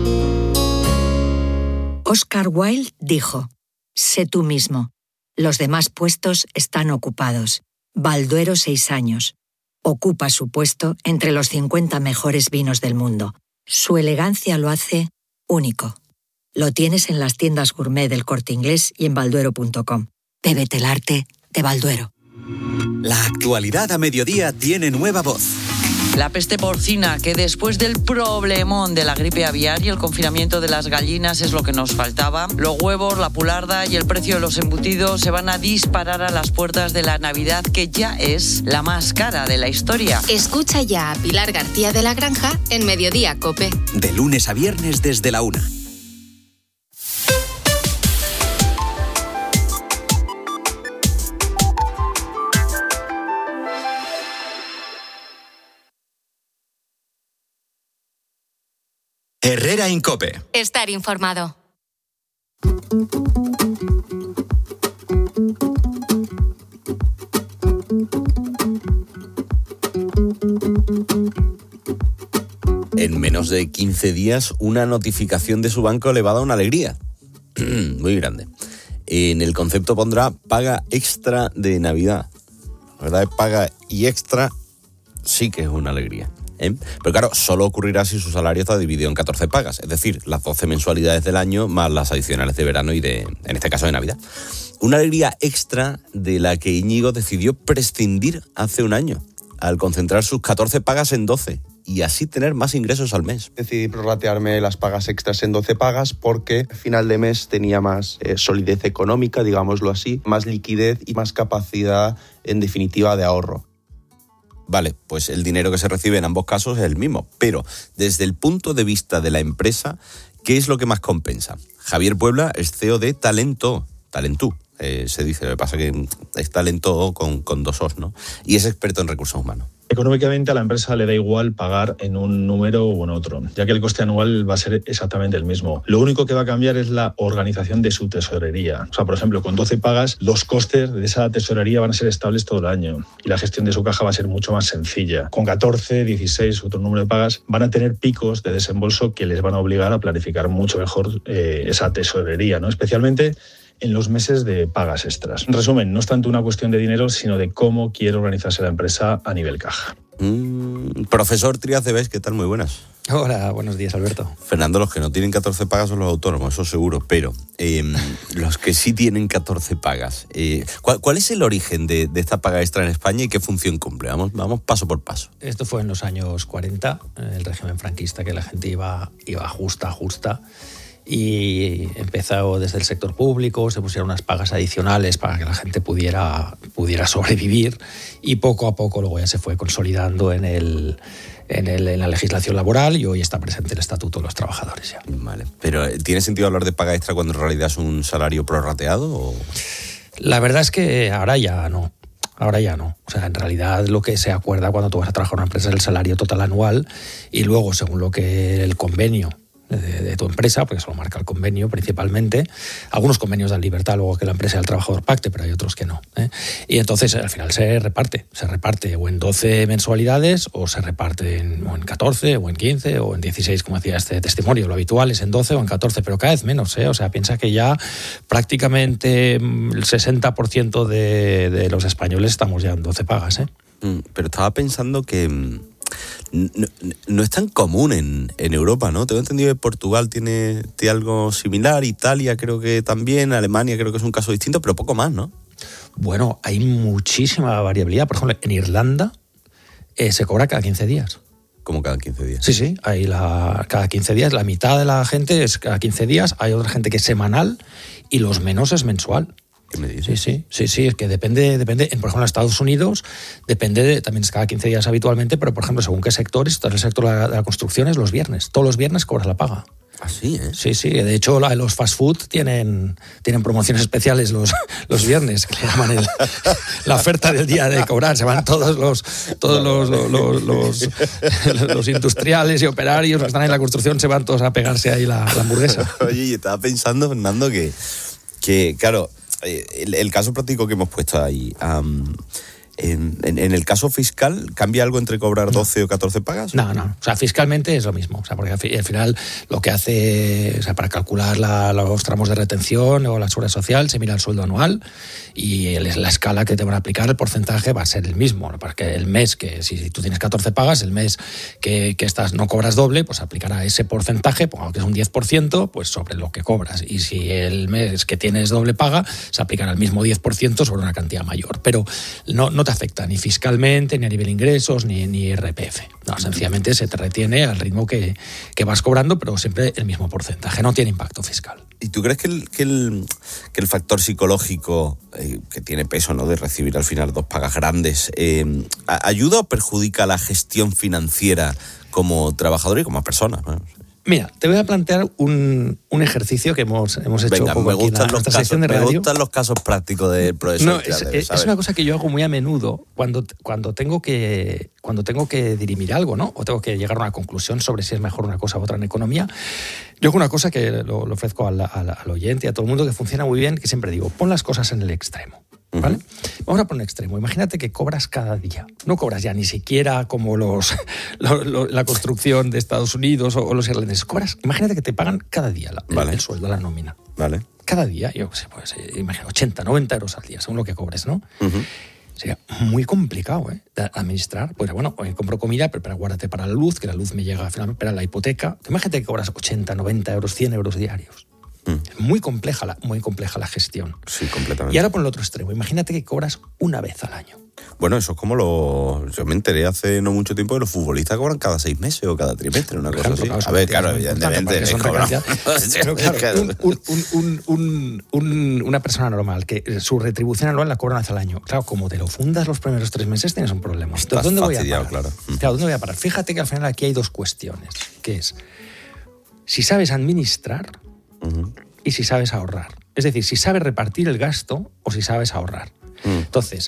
Oscar Wilde dijo: sé tú mismo. Los demás puestos están ocupados. Balduero 6 años. Ocupa su puesto entre los 50 mejores vinos del mundo. Su elegancia lo hace único. Lo tienes en las tiendas gourmet del Corte Inglés y en balduero.com. Bébete el arte de Balduero. La actualidad a mediodía tiene nueva voz. La peste porcina, que después del problemón de la gripe aviar y el confinamiento de las gallinas es lo que nos faltaba. Los huevos, la pularda y el precio de los embutidos se van a disparar a las puertas de la Navidad, que ya es la más cara de la historia. Escucha ya a Pilar García de la Granja en Mediodía COPE. De lunes a viernes desde la 1. Herrera en COPE. Estar informado. En menos de 15 días, una notificación de su banco le va a dar una alegría muy grande. En el concepto pondrá paga extra de Navidad. La verdad, paga y extra sí que es una alegría. Pero claro, solo ocurrirá si su salario está dividido en 14 pagas, es decir, las 12 mensualidades del año más las adicionales de verano y en este caso de Navidad. Una alegría extra de la que Íñigo decidió prescindir hace un año, al concentrar sus 14 pagas en 12 y así tener más ingresos al mes. Decidí prorratearme las pagas extras en 12 pagas porque a final de mes tenía más solidez económica, digámoslo así, más liquidez y más capacidad, en definitiva, de ahorro. Vale, pues el dinero que se recibe en ambos casos es el mismo, pero desde el punto de vista de la empresa, ¿qué es lo que más compensa? Javier Puebla es CEO de Talentú, se dice, lo que pasa que es Talento con dos O's, ¿no? Y es experto en recursos humanos. Económicamente a la empresa le da igual pagar en un número o en otro, ya que el coste anual va a ser exactamente el mismo. Lo único que va a cambiar es la organización de su tesorería. O sea, por ejemplo, con 12 pagas, los costes de esa tesorería van a ser estables todo el año y la gestión de su caja va a ser mucho más sencilla. Con 14, 16, otro número de pagas, van a tener picos de desembolso que les van a obligar a planificar mucho mejor esa tesorería, ¿no? Especialmente en los meses de pagas extras. En resumen, no es tanto una cuestión de dinero, sino de cómo quiere organizarse la empresa a nivel caja. Profesor Trías de Bes, ¿qué tal? Muy buenas. Hola, buenos días, Alberto. Fernando, los que no tienen 14 pagas son los autónomos, eso seguro, pero los que sí tienen 14 pagas, ¿cuál es el origen de esta paga extra en España y qué función cumple? Vamos paso por paso. Esto fue en los años 40, el régimen franquista, que la gente iba justa. Y empezó desde el sector público, se pusieron unas pagas adicionales para que la gente pudiera sobrevivir y poco a poco luego ya se fue consolidando en la legislación laboral y hoy está presente el Estatuto de los Trabajadores ya. Vale, pero ¿tiene sentido hablar de paga extra cuando en realidad es un salario prorrateado? ¿O? La verdad es que ahora ya no. O sea, en realidad lo que se acuerda cuando tú vas a trabajar en una empresa es el salario total anual y luego, según lo que el convenio de tu empresa, porque eso lo marca el convenio principalmente. Algunos convenios dan libertad luego que la empresa y el trabajador pacte, pero hay otros que no. Y entonces al final se reparte o en 12 mensualidades o se reparte o en 14 o en 15 o en 16, como decía este testimonio. Lo habitual es en 12 o en 14, pero cada vez menos. O sea, piensa que ya prácticamente el 60% de los españoles estamos ya en 12 pagas. Pero estaba pensando que no es tan común en Europa, ¿no? Tengo entendido que Portugal tiene algo similar, Italia creo que también, Alemania creo que es un caso distinto, pero poco más, ¿no? Bueno, hay muchísima variabilidad. Por ejemplo, en Irlanda se cobra cada 15 días. ¿Cómo cada 15 días? Sí, hay cada 15 días. La mitad de la gente es cada 15 días, hay otra gente que es semanal y los menos es mensual. ¿Qué me dices? Sí, es que depende. Por ejemplo, en Estados Unidos también es cada 15 días habitualmente, pero por ejemplo, según qué sectores, todo el sector de la construcción es los viernes. Todos los viernes cobras la paga. ¿Ah, sí? Sí. De hecho, los fast food tienen promociones especiales los viernes, que le llaman la oferta del día de cobrar. Se van todos los industriales y operarios que están en la construcción, se van todos a pegarse ahí la hamburguesa. Oye, estaba pensando, Fernando, que claro, el caso práctico que hemos puesto ahí, en el caso fiscal, ¿cambia algo entre cobrar 12 o 14 pagas? No. O sea, fiscalmente es lo mismo. O sea, porque al final lo que hace, o sea, para calcular los tramos de retención o la seguridad social, se mira el sueldo anual y la escala que te van a aplicar, el porcentaje va a ser el mismo. Porque el mes que, si tú tienes 14 pagas, el mes que no cobras doble, pues aplicará ese porcentaje, pongamos que es un 10%, pues sobre lo que cobras. Y si el mes que tienes doble paga, se aplicará el mismo 10% sobre una cantidad mayor. Pero no te afecta ni fiscalmente, ni a nivel ingresos, ni IRPF. No, sencillamente se te retiene al ritmo que vas cobrando, pero siempre el mismo porcentaje. No tiene impacto fiscal. ¿Y tú crees que el factor psicológico que tiene peso, ¿no?, de recibir al final 2 pagas grandes, ayuda o perjudica la gestión financiera como trabajador y como persona? Mira, te voy a plantear un ejercicio que hemos hecho. Venga, me gustan me gustan los casos prácticos del profesor. Es una cosa que yo hago muy a menudo cuando tengo que dirimir algo, ¿no? O tengo que llegar a una conclusión sobre si es mejor una cosa u otra en economía. Yo hago una cosa que lo ofrezco al oyente y a todo el mundo, que funciona muy bien, que siempre digo, pon las cosas en el extremo. ¿Vale? Vamos a poner un extremo. Imagínate que cobras cada día. No cobras ya ni siquiera como la construcción de Estados Unidos o los irlandeses. Imagínate que te pagan cada día el sueldo, la nómina. Vale. Cada día, yo qué sé, pues imagina 80, 90 euros al día, según lo que cobres, ¿no? Sería muy complicado de administrar. Pues bueno, compro comida, pero guárdate para la luz, que la luz me llega finalmente para la hipoteca. Imagínate que cobras 80, 90 euros, 100 euros diarios. Es muy compleja la gestión. Sí, completamente. Y ahora por el otro extremo, imagínate que cobras una vez al año. Bueno, eso es como yo me enteré hace no mucho tiempo que los futbolistas cobran cada 6 meses o cada trimestre, una cosa así. A ver, claro, evidentemente. Una persona normal, que su retribución anual la cobra una vez al año. Claro, como te lo fundas los primeros 3 meses, tienes un problema. Entonces, ¿dónde voy a parar? Claro, ¿dónde voy a parar? Fíjate que al final aquí hay 2 cuestiones, que es si sabes administrar y si sabes ahorrar. Es decir, si sabes repartir el gasto o si sabes ahorrar. Entonces,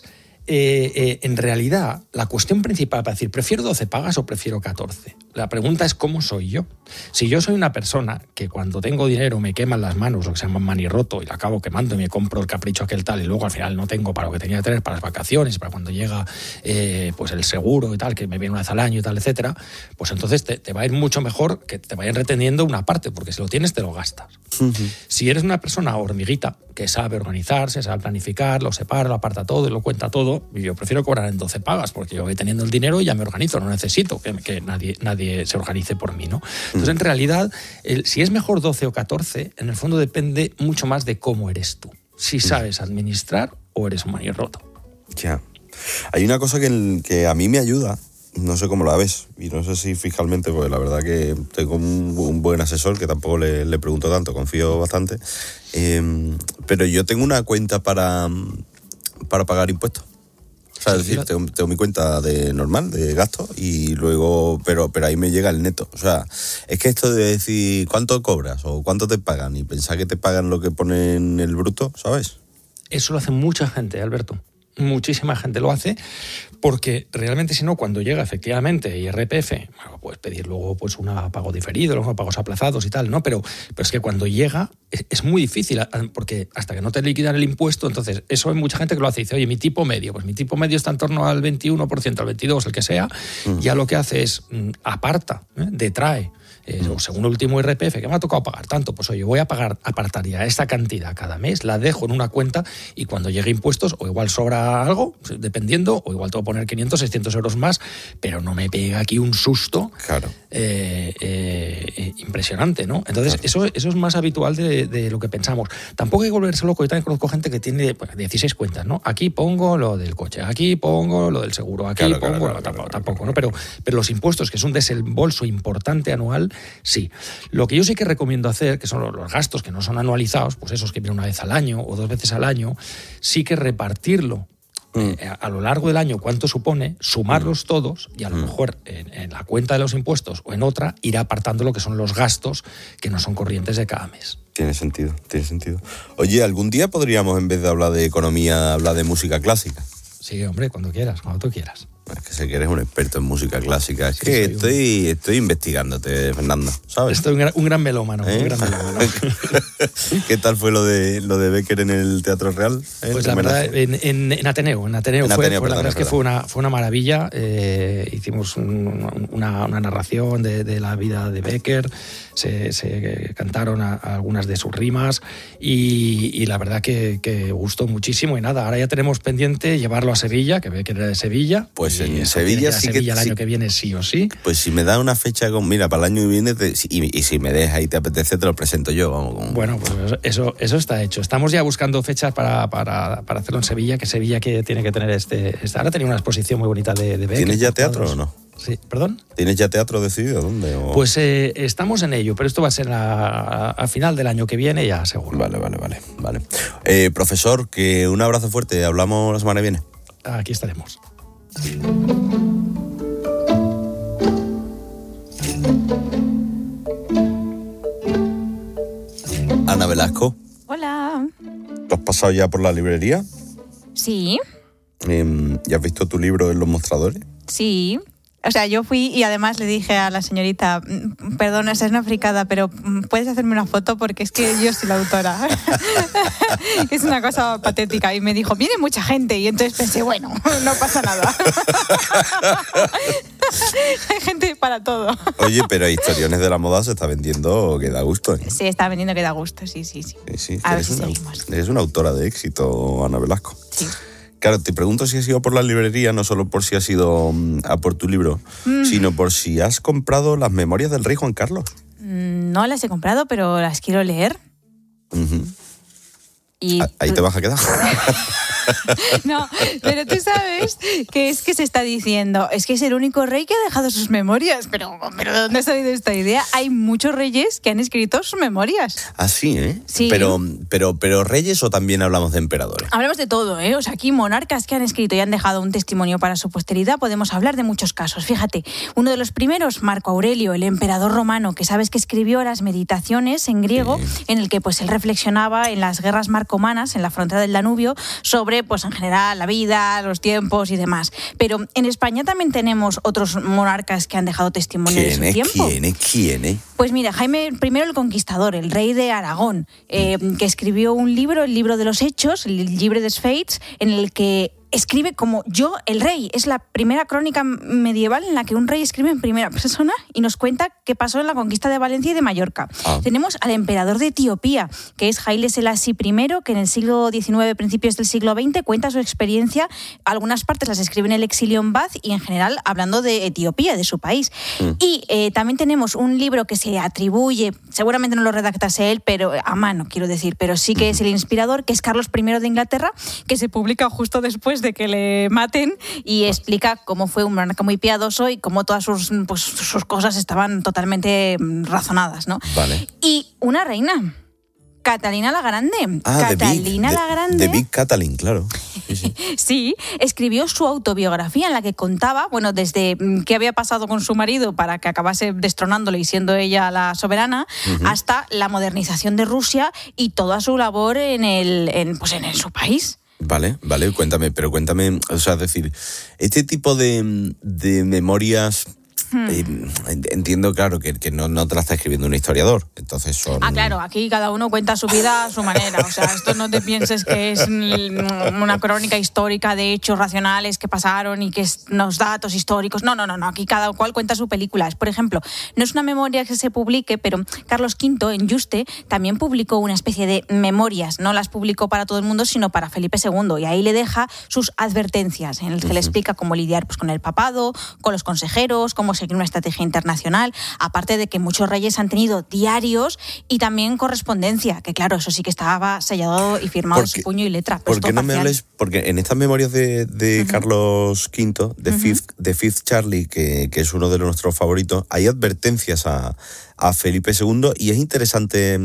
en realidad, la cuestión principal para decir, ¿prefiero 12 pagas o prefiero 14? La pregunta es ¿cómo soy yo? Si yo soy una persona que cuando tengo dinero me queman las manos, lo que se llama manirroto, y la acabo quemando y me compro el capricho aquel tal, y luego al final no tengo para lo que tenía que tener, para las vacaciones, para cuando llega pues el seguro y tal, que me viene una vez al año y tal, etcétera, pues entonces te va a ir mucho mejor que te vayan reteniendo una parte, porque si lo tienes te lo gastas. Si eres una persona hormiguita, que sabe organizarse, sabe planificar, lo separa, lo aparta todo y lo cuenta todo, yo prefiero cobrar en 12 pagas, porque yo voy teniendo el dinero y ya me organizo, no necesito que nadie se organice por mí, ¿no? Entonces, en realidad, si es mejor 12 o 14, en el fondo depende mucho más de cómo eres tú. Si sabes administrar o eres un manirroto. Ya. Hay una cosa que a mí me ayuda, no sé cómo la ves, y no sé si fiscalmente, porque la verdad que tengo un buen asesor, que tampoco le pregunto tanto, confío bastante, pero yo tengo una cuenta para pagar impuestos. O sea, es decir, tengo mi cuenta normal de gasto y luego, pero ahí me llega el neto. O sea, es que esto de decir cuánto cobras o cuánto te pagan y pensar que te pagan lo que pone en el bruto, ¿sabes? Eso lo hace mucha gente, Alberto. Muchísima gente lo hace porque realmente si no, cuando llega efectivamente IRPF, bueno, puedes pedir luego pues un pago diferido, luego pagos aplazados y tal, ¿no? Pero es que cuando llega es muy difícil porque hasta que no te liquidan el impuesto, entonces eso hay mucha gente que lo hace y dice, oye, mi tipo medio está en torno al 21%, al 22%, el que sea, ya lo que hace es aparta, detrae. O según el último IRPF, que me ha tocado pagar tanto, pues oye, voy a apartar ya esta cantidad cada mes, la dejo en una cuenta y cuando llegue impuestos, o igual sobra algo, dependiendo, o igual tengo que poner 500, 600 euros más, pero no me pega aquí un susto impresionante, ¿no? Entonces, eso es más habitual de lo que pensamos. Tampoco hay que volverse loco. Yo también conozco gente que tiene 16 cuentas, ¿no? Aquí pongo lo del coche, aquí pongo lo del seguro, aquí tampoco, ¿no? Pero los impuestos, que es un desembolso importante anual, sí. Lo que yo sí que recomiendo hacer, que son los gastos que no son anualizados, pues esos que vienen una vez al año o 2 veces al año, sí que repartirlo a lo largo del año, cuánto supone, sumarlos todos y a lo mejor en la cuenta de los impuestos o en otra, ir apartando lo que son los gastos que no son corrientes de cada mes. Tiene sentido. Oye, ¿algún día podríamos, en vez de hablar de economía, hablar de música clásica? Sí, hombre, cuando quieras, cuando tú quieras. Es que sé que eres un experto en música clásica. Es que estoy investigándote, Fernando, ¿sabes? Estoy un gran melómano. ¿Qué tal fue lo de Becker en el Teatro Real? Pues la verdad, en Ateneo. La verdad es que fue una maravilla. Hicimos una narración de la vida de Becker. Se cantaron algunas de sus rimas y la verdad que gustó muchísimo. Y nada, ahora ya tenemos pendiente llevarlo a Sevilla, que Becker era de Sevilla. Pues en Sevilla sí que... el año que viene sí o sí. Pues si me da una fecha, mira, para el año que viene, y si me dejas y te apetece, te lo presento yo. Bueno, pues eso está hecho. Estamos ya buscando fechas para hacerlo en Sevilla, que Sevilla que tiene que tener ahora tenía una exposición muy bonita de Becker. ¿Tienes ya teatro o no? Sí, ¿perdón? ¿Tienes ya teatro decidido? ¿Dónde? Pues estamos en ello, pero esto va a ser a final del año que viene ya, seguro. Vale. Profesor, que un abrazo fuerte. Hablamos la semana que viene. Aquí estaremos. Ana Velasco. Hola. ¿Te has pasado ya por la librería? Sí. ¿Y has visto tu libro en los mostradores? Sí. O sea, yo fui y además le dije a la señorita, perdona, esa es una fricada, pero ¿puedes hacerme una foto? Porque es que yo soy la autora. Es una cosa patética. Y me dijo, viene mucha gente. Y entonces pensé, bueno, no pasa nada. Hay gente para todo. Oye, pero Historiones de la Moda se está vendiendo que da gusto, ¿eh? Sí, está vendiendo que da gusto, sí. Sí, A ver si eres una autora de éxito, Ana Velasco. Sí. Claro, te pregunto si has ido por la librería, no solo por si has ido a por tu libro, sino por si has comprado las memorias del rey Juan Carlos. No las he comprado, pero las quiero leer. Y ahí te vas a quedar. No, pero tú sabes que es que se está diciendo, es que es el único rey que ha dejado sus memorias. Pero ¿de dónde ha salido esta idea? Hay muchos reyes que han escrito sus memorias. Ah, sí, ¿eh? Sí. Pero reyes o también hablamos de emperadores. Hablamos de todo, ¿eh? O sea, aquí monarcas que han escrito y han dejado un testimonio para su posteridad, podemos hablar de muchos casos. Fíjate, uno de los primeros, Marco Aurelio, el emperador romano, que sabes que escribió las Meditaciones en griego, en el que pues él reflexionaba en las guerras marcomanas en la frontera del Danubio sobre, pues en general, la vida, los tiempos y demás. Pero en España también tenemos otros monarcas que han dejado testimonio de su tiempo. ¿Quién? Pues mira, Jaime I el Conquistador, el rey de Aragón, que escribió un libro, el libro de los Hechos, el Llibre dels Fets, en el que escribe como yo, el rey. Es la primera crónica medieval en la que un rey escribe en primera persona y nos cuenta qué pasó en la conquista de Valencia y de Mallorca. Tenemos al emperador de Etiopía, que es Haile Selassie I, que en el siglo XIX, principios del siglo XX, cuenta su experiencia. Algunas partes las escribe en el exilio en Bath y en general hablando de Etiopía, de su país. Y también tenemos un libro que se atribuye, seguramente no lo redactase él, pero a mano, quiero decir, pero sí que es el inspirador, que es Carlos I de Inglaterra, que se publica justo después de que le maten y explica cómo fue un monarca muy piadoso y cómo todas sus cosas estaban totalmente razonadas, ¿no? Vale. Y una reina, Catalina la Grande. Catalina la Grande. De Big Catalin, claro. Sí. Sí, escribió su autobiografía en la que contaba, bueno, desde qué había pasado con su marido para que acabase destronándole y siendo ella la soberana, hasta la modernización de Rusia y toda su labor en su país. Vale, cuéntame, o sea, es decir, este tipo de memorias, entiendo, claro, que no te la está escribiendo un historiador, entonces son... Claro, aquí cada uno cuenta su vida a su manera, o sea, esto no te pienses que es una crónica histórica de hechos racionales que pasaron y que es unos datos históricos, no, aquí cada cual cuenta su película. Por ejemplo, no es una memoria que se publique, pero Carlos V, en Yuste, también publicó una especie de memorias, no las publicó para todo el mundo, sino para Felipe II, y ahí le deja sus advertencias, en el que le explica cómo lidiar pues, con el papado, con los consejeros, cómo seguir una estrategia internacional, aparte de que muchos reyes han tenido diarios y también correspondencia, que claro, eso sí que estaba sellado y firmado de su puño y letra. ¿Por qué no me hables? Porque en estas memorias de Carlos V, de Fifth Charlie, que es uno de nuestros favoritos, hay advertencias a Felipe II y es interesante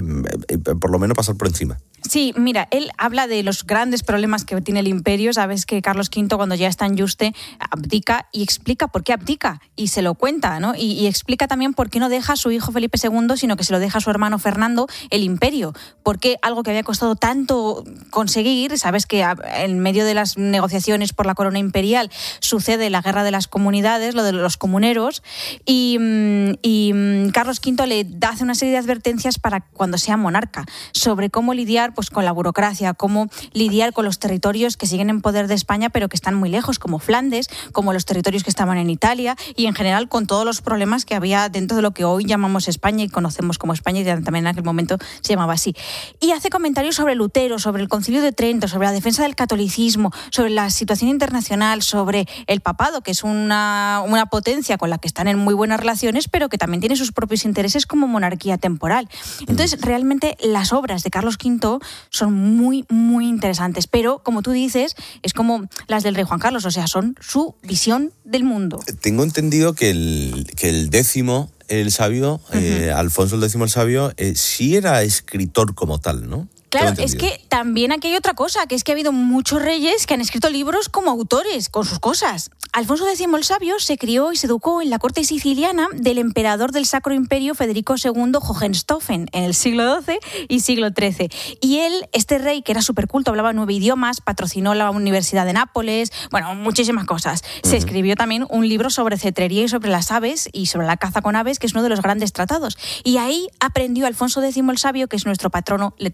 por lo menos pasar por encima. Sí, mira, él habla de los grandes problemas que tiene el imperio. Sabes que Carlos V, cuando ya está en Yuste, abdica y explica por qué abdica y se lo cuenta, ¿no? Y explica también por qué no deja a su hijo Felipe II, sino que se lo deja a su hermano Fernando el imperio. Porque algo que había costado tanto conseguir, sabes que en medio de las negociaciones por la corona imperial sucede la guerra de las comunidades, lo de los comuneros, y Carlos V le hace una serie de advertencias para cuando sea monarca, sobre cómo lidiar pues, con la burocracia, cómo lidiar con los territorios que siguen en poder de España pero que están muy lejos, como Flandes, como los territorios que estaban en Italia y en general con todos los problemas que había dentro de lo que hoy llamamos España y conocemos como España y también en aquel momento se llamaba así. Y hace comentarios sobre Lutero, sobre el Concilio de Trento, sobre la defensa del catolicismo, sobre la situación internacional, sobre el papado, que es una potencia con la que están en muy buenas relaciones pero que también tiene sus propios intereses como monarquía temporal. Entonces, realmente las obras de Carlos V son muy, muy interesantes, pero como tú dices, es como las del rey Juan Carlos, o sea, son su visión del mundo. Tengo entendido que el décimo, el sabio, Alfonso X el sabio, sí era escritor como tal, ¿no? Claro, es que también aquí hay otra cosa, que es que ha habido muchos reyes que han escrito libros como autores, con sus cosas. Alfonso X el Sabio se crió y se educó en la corte siciliana del emperador del Sacro Imperio Federico II Hohenstaufen en el siglo XII y siglo XIII. Y él, este rey, que era súper culto, hablaba 9 idiomas, patrocinó la Universidad de Nápoles, bueno, muchísimas cosas. Se escribió también un libro sobre cetrería y sobre las aves y sobre la caza con aves, que es uno de los grandes tratados. Y ahí aprendió Alfonso X el Sabio, que es nuestro patrono, le tenemos aquí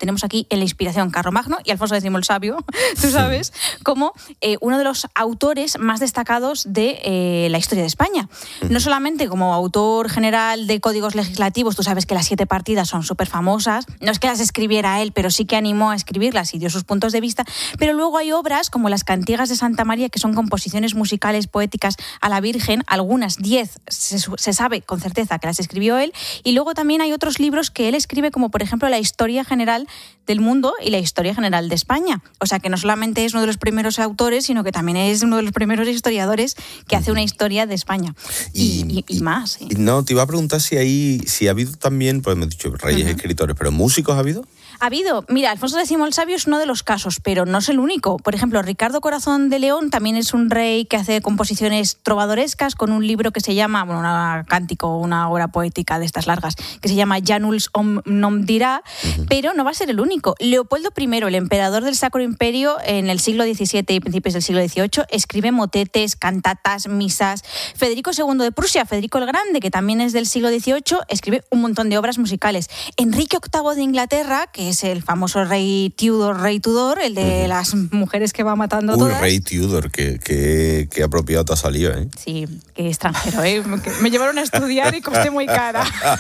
en la inspiración Carlomagno y Alfonso X el Sabio, tú sabes, como uno de los autores más destacados de la historia de España. No solamente como autor general de códigos legislativos, tú sabes que las 7 partidas son súper famosas, no es que las escribiera él, pero sí que animó a escribirlas y dio sus puntos de vista, pero luego hay obras como las Cantigas de Santa María, que son composiciones musicales poéticas a la Virgen, algunas 10 se sabe con certeza que las escribió él, y luego también hay otros libros que él escribe, como por ejemplo la Historia General del Mundo y la Historia General de España. O sea que no solamente es uno de los primeros autores, sino que también es uno de los primeros historiadores que hace una historia de España. Y más. ¿Sí? No, te iba a preguntar si ha habido también, pues me he dicho reyes escritores, pero ¿músicos ha habido? Ha habido. Mira, Alfonso X el Sabio es uno de los casos, pero no es el único. Por ejemplo, Ricardo Corazón de León también es un rey que hace composiciones trovadorescas con un libro que se llama, bueno, un cántico, una obra poética de estas largas, que se llama Januls Nom Dirà, pero no va a ser el único. Leopoldo I, el emperador del Sacro Imperio en el siglo XVII y principios del siglo XVIII, escribe motetes, cantatas, misas. Federico II de Prusia, Federico el Grande, que también es del siglo XVIII, escribe un montón de obras musicales. Enrique VIII de Inglaterra, que es el famoso rey Tudor, el de las mujeres que va matando todas. Rey Tudor, que apropiado te ha salido, ¿eh? Sí, qué extranjero, ¿eh? Me llevaron a estudiar y costé muy cara.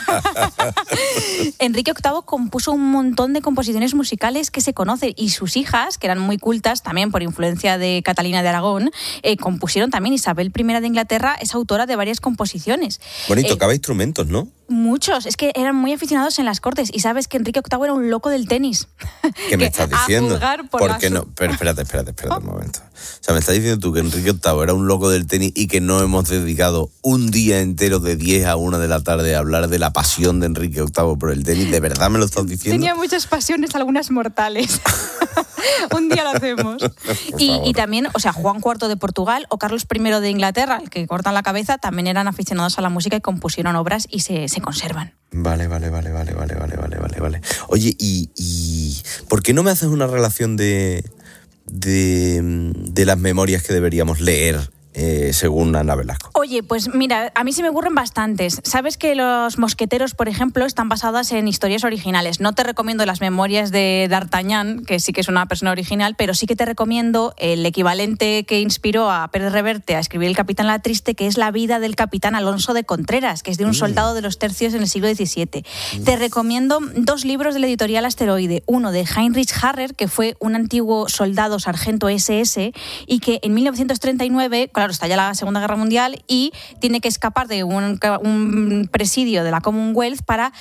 Enrique VIII compuso un montón de composiciones musicales que se conocen, y sus hijas, que eran muy cultas, también por influencia de Catalina de Aragón, compusieron también. Isabel I de Inglaterra es autora de varias composiciones. Bueno, y tocaba instrumentos, ¿no? Muchos, es que eran muy aficionados en las cortes, y sabes que Enrique VIII era un loco del tenis. ¿Qué me estás diciendo? ¿Por qué no? Pero espérate un momento. O sea, me estás diciendo tú que Enrique VIII era un loco del tenis y que no hemos dedicado un día entero de 10 a 1 de la tarde a hablar de la pasión de Enrique VIII por el tenis. ¿De verdad me lo estás diciendo? Tenía muchas pasiones, algunas mortales. Un día lo hacemos. Y también, o sea, Juan IV de Portugal o Carlos I de Inglaterra, el que cortan la cabeza, también eran aficionados a la música y compusieron obras y se conservan. Vale. Oye, ¿y por qué no me haces una relación de las memorias que deberíamos leer según Ana Velasco? Oye, pues mira, a mí se me ocurren bastantes. Sabes que Los Mosqueteros, por ejemplo, están basadas en historias originales. No te recomiendo las memorias de D'Artagnan, que sí que es una persona original, pero sí que te recomiendo el equivalente que inspiró a Pérez Reverte a escribir El Capitán La Triste, que es la vida del capitán Alonso de Contreras, que es de un soldado de los tercios en el siglo XVII. Te recomiendo 2 libros de la editorial Asteroide. Uno de Heinrich Harrer, que fue un antiguo soldado sargento SS y que en 1939, claro, estalla la Segunda Guerra Mundial y tiene que escapar de un presidio de la Commonwealth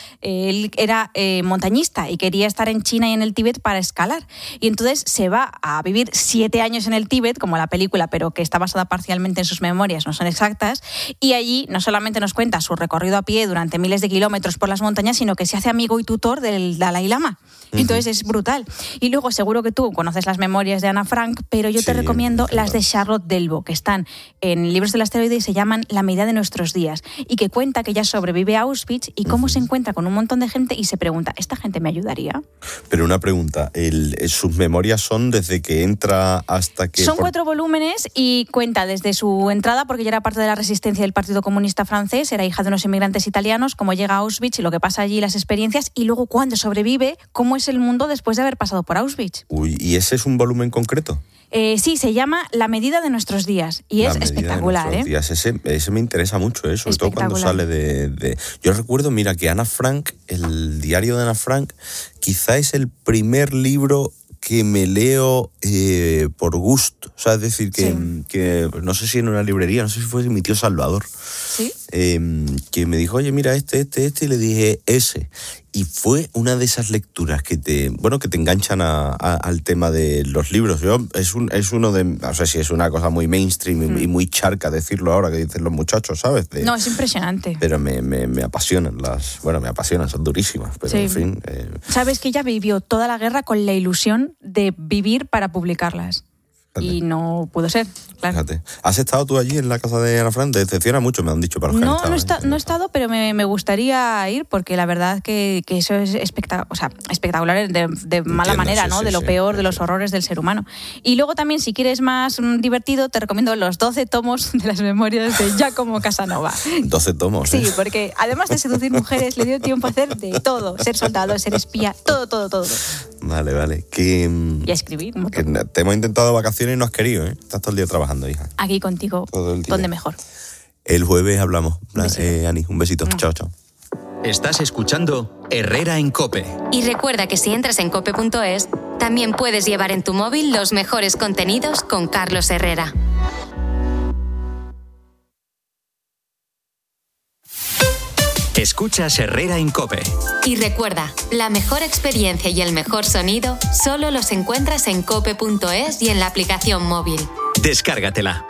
él era montañista y quería estar en China y en el Tíbet para escalar. Y entonces se va a vivir 7 años en el Tíbet, como la película, pero que está basada parcialmente en sus memorias, no son exactas, y allí no solamente nos cuenta su recorrido a pie durante miles de kilómetros por las montañas, sino que se hace amigo y tutor del Dalai Lama. Entonces es brutal. Y luego seguro que tú conoces las memorias de Ana Frank, pero yo te recomiendo las de Charlotte Delvaux, que están en Libros del Asteroide y se llaman La medida de nuestros días, y que cuenta que ella sobrevive a Auschwitz y cómo se encuentra con un montón de gente y se pregunta, ¿esta gente me ayudaría? Pero una pregunta, ¿sus memorias son desde que entra hasta que...? Son 4 volúmenes y cuenta desde su entrada, porque ella era parte de la resistencia del Partido Comunista francés, era hija de unos inmigrantes italianos, cómo llega a Auschwitz y lo que pasa allí, las experiencias, y luego cuando sobrevive, cómo es el mundo después de haber pasado por Auschwitz. Uy, ¿y ese es un volumen concreto? Sí, se llama La medida de nuestros días y es espectacular, ¿eh? Ese me interesa mucho, sobre todo cuando sale de... Yo recuerdo, mira, que Ana Frank, el diario de Ana Frank, quizá es el primer libro que me leo por gusto. O sea, es decir, que no sé si en una librería, no sé si fue mi tío Salvador, ¿sí? Que me dijo, oye, mira, este, y le dije ese. Y fue una de esas lecturas que te enganchan al tema de los libros. Es uno de... No sé si es una cosa muy mainstream y muy charca decirlo ahora, que dicen los muchachos, ¿sabes? No, es impresionante. Pero me apasionan me apasionan, son durísimas. Pero en fin... Sabes que ella vivió toda la guerra con la ilusión de vivir para publicarlas. Y no pudo ser, claro. Fíjate. ¿Has estado tú allí en la casa de Ana Frank? Te decepciona mucho, me han dicho para los que han estado. No he estado, pero me gustaría ir, porque la verdad que eso es espectacular de mala manera, ¿no? De lo peor, de los horrores del ser humano. Y luego también, si quieres más divertido, te recomiendo los 12 tomos de las memorias de Giacomo Casanova. 12 tomos, Sí, porque además de seducir mujeres, le dio tiempo a hacer de todo. Ser soldado, ser espía, todo. Vale. Que, y a escribir. Que te hemos intentado vacaciones y no has querido, ¿eh? Estás todo el día trabajando, hija. Aquí contigo, donde mejor. El jueves hablamos. Ani, un besito. Chao. Estás escuchando Herrera en COPE. Y recuerda que si entras en cope.es, también puedes llevar en tu móvil los mejores contenidos con Carlos Herrera. Escuchas Herrera en COPE. Y recuerda, la mejor experiencia y el mejor sonido solo los encuentras en cope.es y en la aplicación móvil. Descárgatela.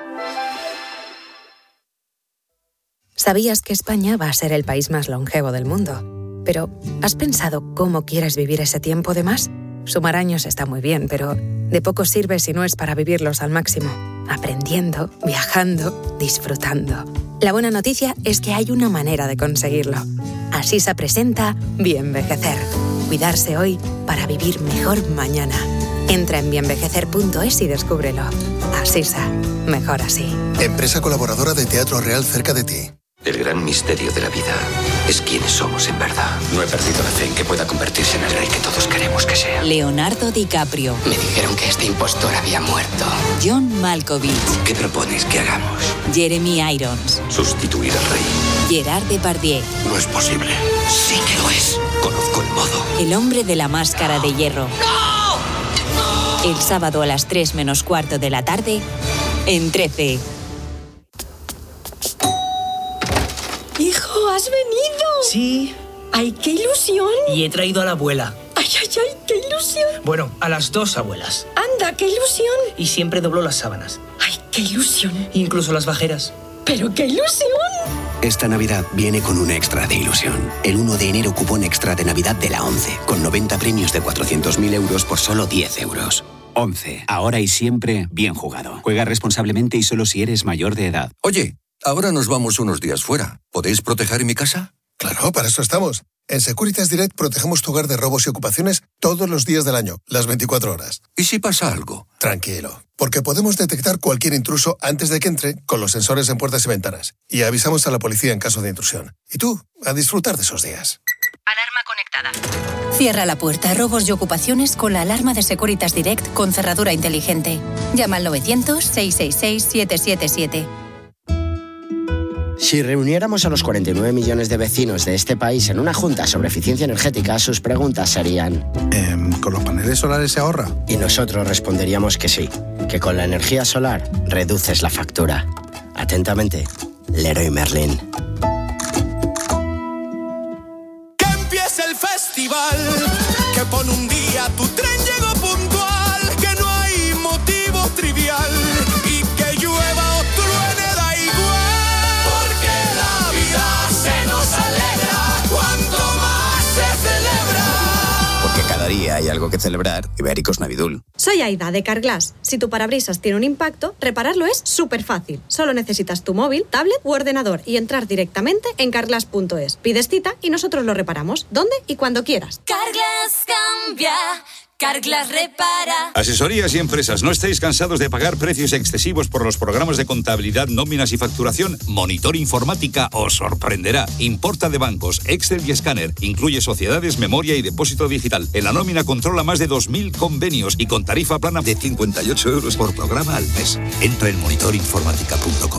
¿Sabías que España va a ser el país más longevo del mundo? Pero, ¿has pensado cómo quieres vivir ese tiempo de más? Sumar años está muy bien, pero de poco sirve si no es para vivirlos al máximo. Aprendiendo, viajando, disfrutando. La buena noticia es que hay una manera de conseguirlo. Asisa presenta Bienvejecer. Cuidarse hoy para vivir mejor mañana. Entra en bienvejecer.es y descúbrelo. Asisa. Mejor así. Empresa colaboradora de Teatro Real cerca de ti. El gran misterio de la vida es quiénes somos en verdad. No he perdido la fe en que pueda convertirse en el rey que todos queremos que sea. Leonardo DiCaprio. Me dijeron que este impostor había muerto. John Malkovich. ¿Qué propones que hagamos? Jeremy Irons. Sustituir al rey. Gerard Depardieu. No es posible. Sí que lo es. Conozco el modo. El hombre de la máscara de hierro. ¡No! El sábado a las 3:15 de la tarde en 13. ¡Hijo, has venido! Sí. ¡Ay, qué ilusión! Y he traído a la abuela. ¡Ay, qué ilusión! Bueno, a las 2 abuelas. ¡Anda, qué ilusión! Y siempre doblo las sábanas. ¡Ay, qué ilusión! Incluso las bajeras. ¡Pero qué ilusión! Esta Navidad viene con un extra de ilusión. El 1 de enero cupón extra de Navidad de la ONCE, con 90 premios de 400.000 euros por solo 10 euros. ONCE, ahora y siempre bien jugado. Juega responsablemente y solo si eres mayor de edad. Oye, ahora nos vamos unos días fuera. ¿Podéis proteger mi casa? Claro, para eso estamos. En Securitas Direct protegemos tu hogar de robos y ocupaciones todos los días del año, las 24 horas. ¿Y si pasa algo? Tranquilo, porque podemos detectar cualquier intruso antes de que entre con los sensores en puertas y ventanas. Y avisamos a la policía en caso de intrusión. Y tú, a disfrutar de esos días. Alarma conectada. Cierra la puerta a robos y ocupaciones con la alarma de Securitas Direct con cerradura inteligente. Llama al 900-666-777. Si reuniéramos a los 49 millones de vecinos de este país en una junta sobre eficiencia energética, sus preguntas serían... ¿Con los paneles solares se ahorra? Y nosotros responderíamos que sí, que con la energía solar reduces la factura. Atentamente, Leroy Merlin. Que empiece el festival, que pone un día tu tren llegó puntual, que no hay motivo trivial y que llueva o truene da igual, porque la vida se nos alegra cuanto más se celebra. Porque cada día hay algo que celebrar. Ibéricos Navidul. Soy Aida, de Carglass. Si tu parabrisas tiene un impacto, repararlo es súper fácil. Solo necesitas tu móvil, tablet u ordenador y entrar directamente en carglass.es. Pides cita y nosotros lo reparamos, donde y cuando quieras. Carglass cambia, Carglass repara. Asesorías y empresas, ¿no estáis cansados de pagar precios excesivos por los programas de contabilidad, nóminas y facturación? Monitor Informática os sorprenderá. Importa de bancos, Excel y escáner. Incluye sociedades, memoria y depósito digital. En la nómina controla más de 2.000 convenios y con tarifa plana de 58 euros por programa al mes. Entra en monitorinformática.com.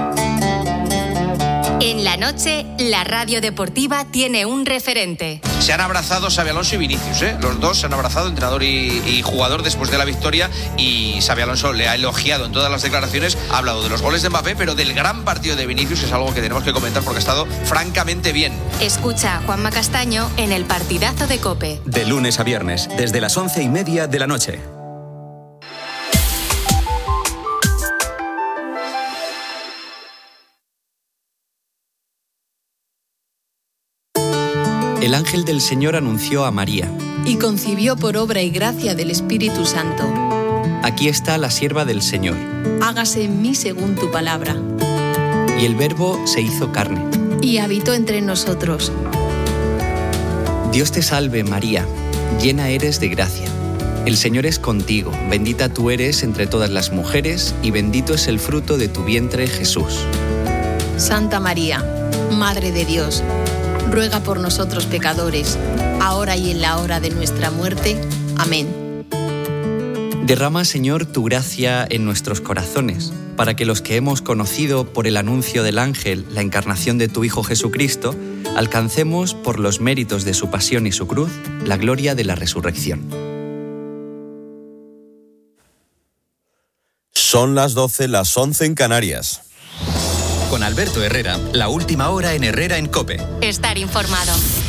En la noche, la radio deportiva tiene un referente. Se han abrazado Xabi Alonso y Vinicius, ¿eh? Los dos se han abrazado, entrenador y jugador, después de la victoria, y Xabi Alonso le ha elogiado en todas las declaraciones. Ha hablado de los goles de Mbappé, pero del gran partido de Vinicius es algo que tenemos que comentar porque ha estado francamente bien. Escucha a Juanma Castaño en el partidazo de COPE. De lunes a viernes, desde las 11:30 de la noche. El ángel del Señor anunció a María. Y concibió por obra y gracia del Espíritu Santo. Aquí está la sierva del Señor. Hágase en mí según tu palabra. Y el Verbo se hizo carne. Y habitó entre nosotros. Dios te salve, María, llena eres de gracia. El Señor es contigo, bendita tú eres entre todas las mujeres, y bendito es el fruto de tu vientre, Jesús. Santa María, Madre de Dios, ruega por nosotros pecadores, ahora y en la hora de nuestra muerte. Amén. Derrama, Señor, tu gracia en nuestros corazones, para que los que hemos conocido por el anuncio del ángel la encarnación de tu Hijo Jesucristo, alcancemos por los méritos de su pasión y su cruz la gloria de la resurrección. Son las 12, las 11 en Canarias. Con Alberto Herrera, la última hora en Herrera en COPE. Estar informado.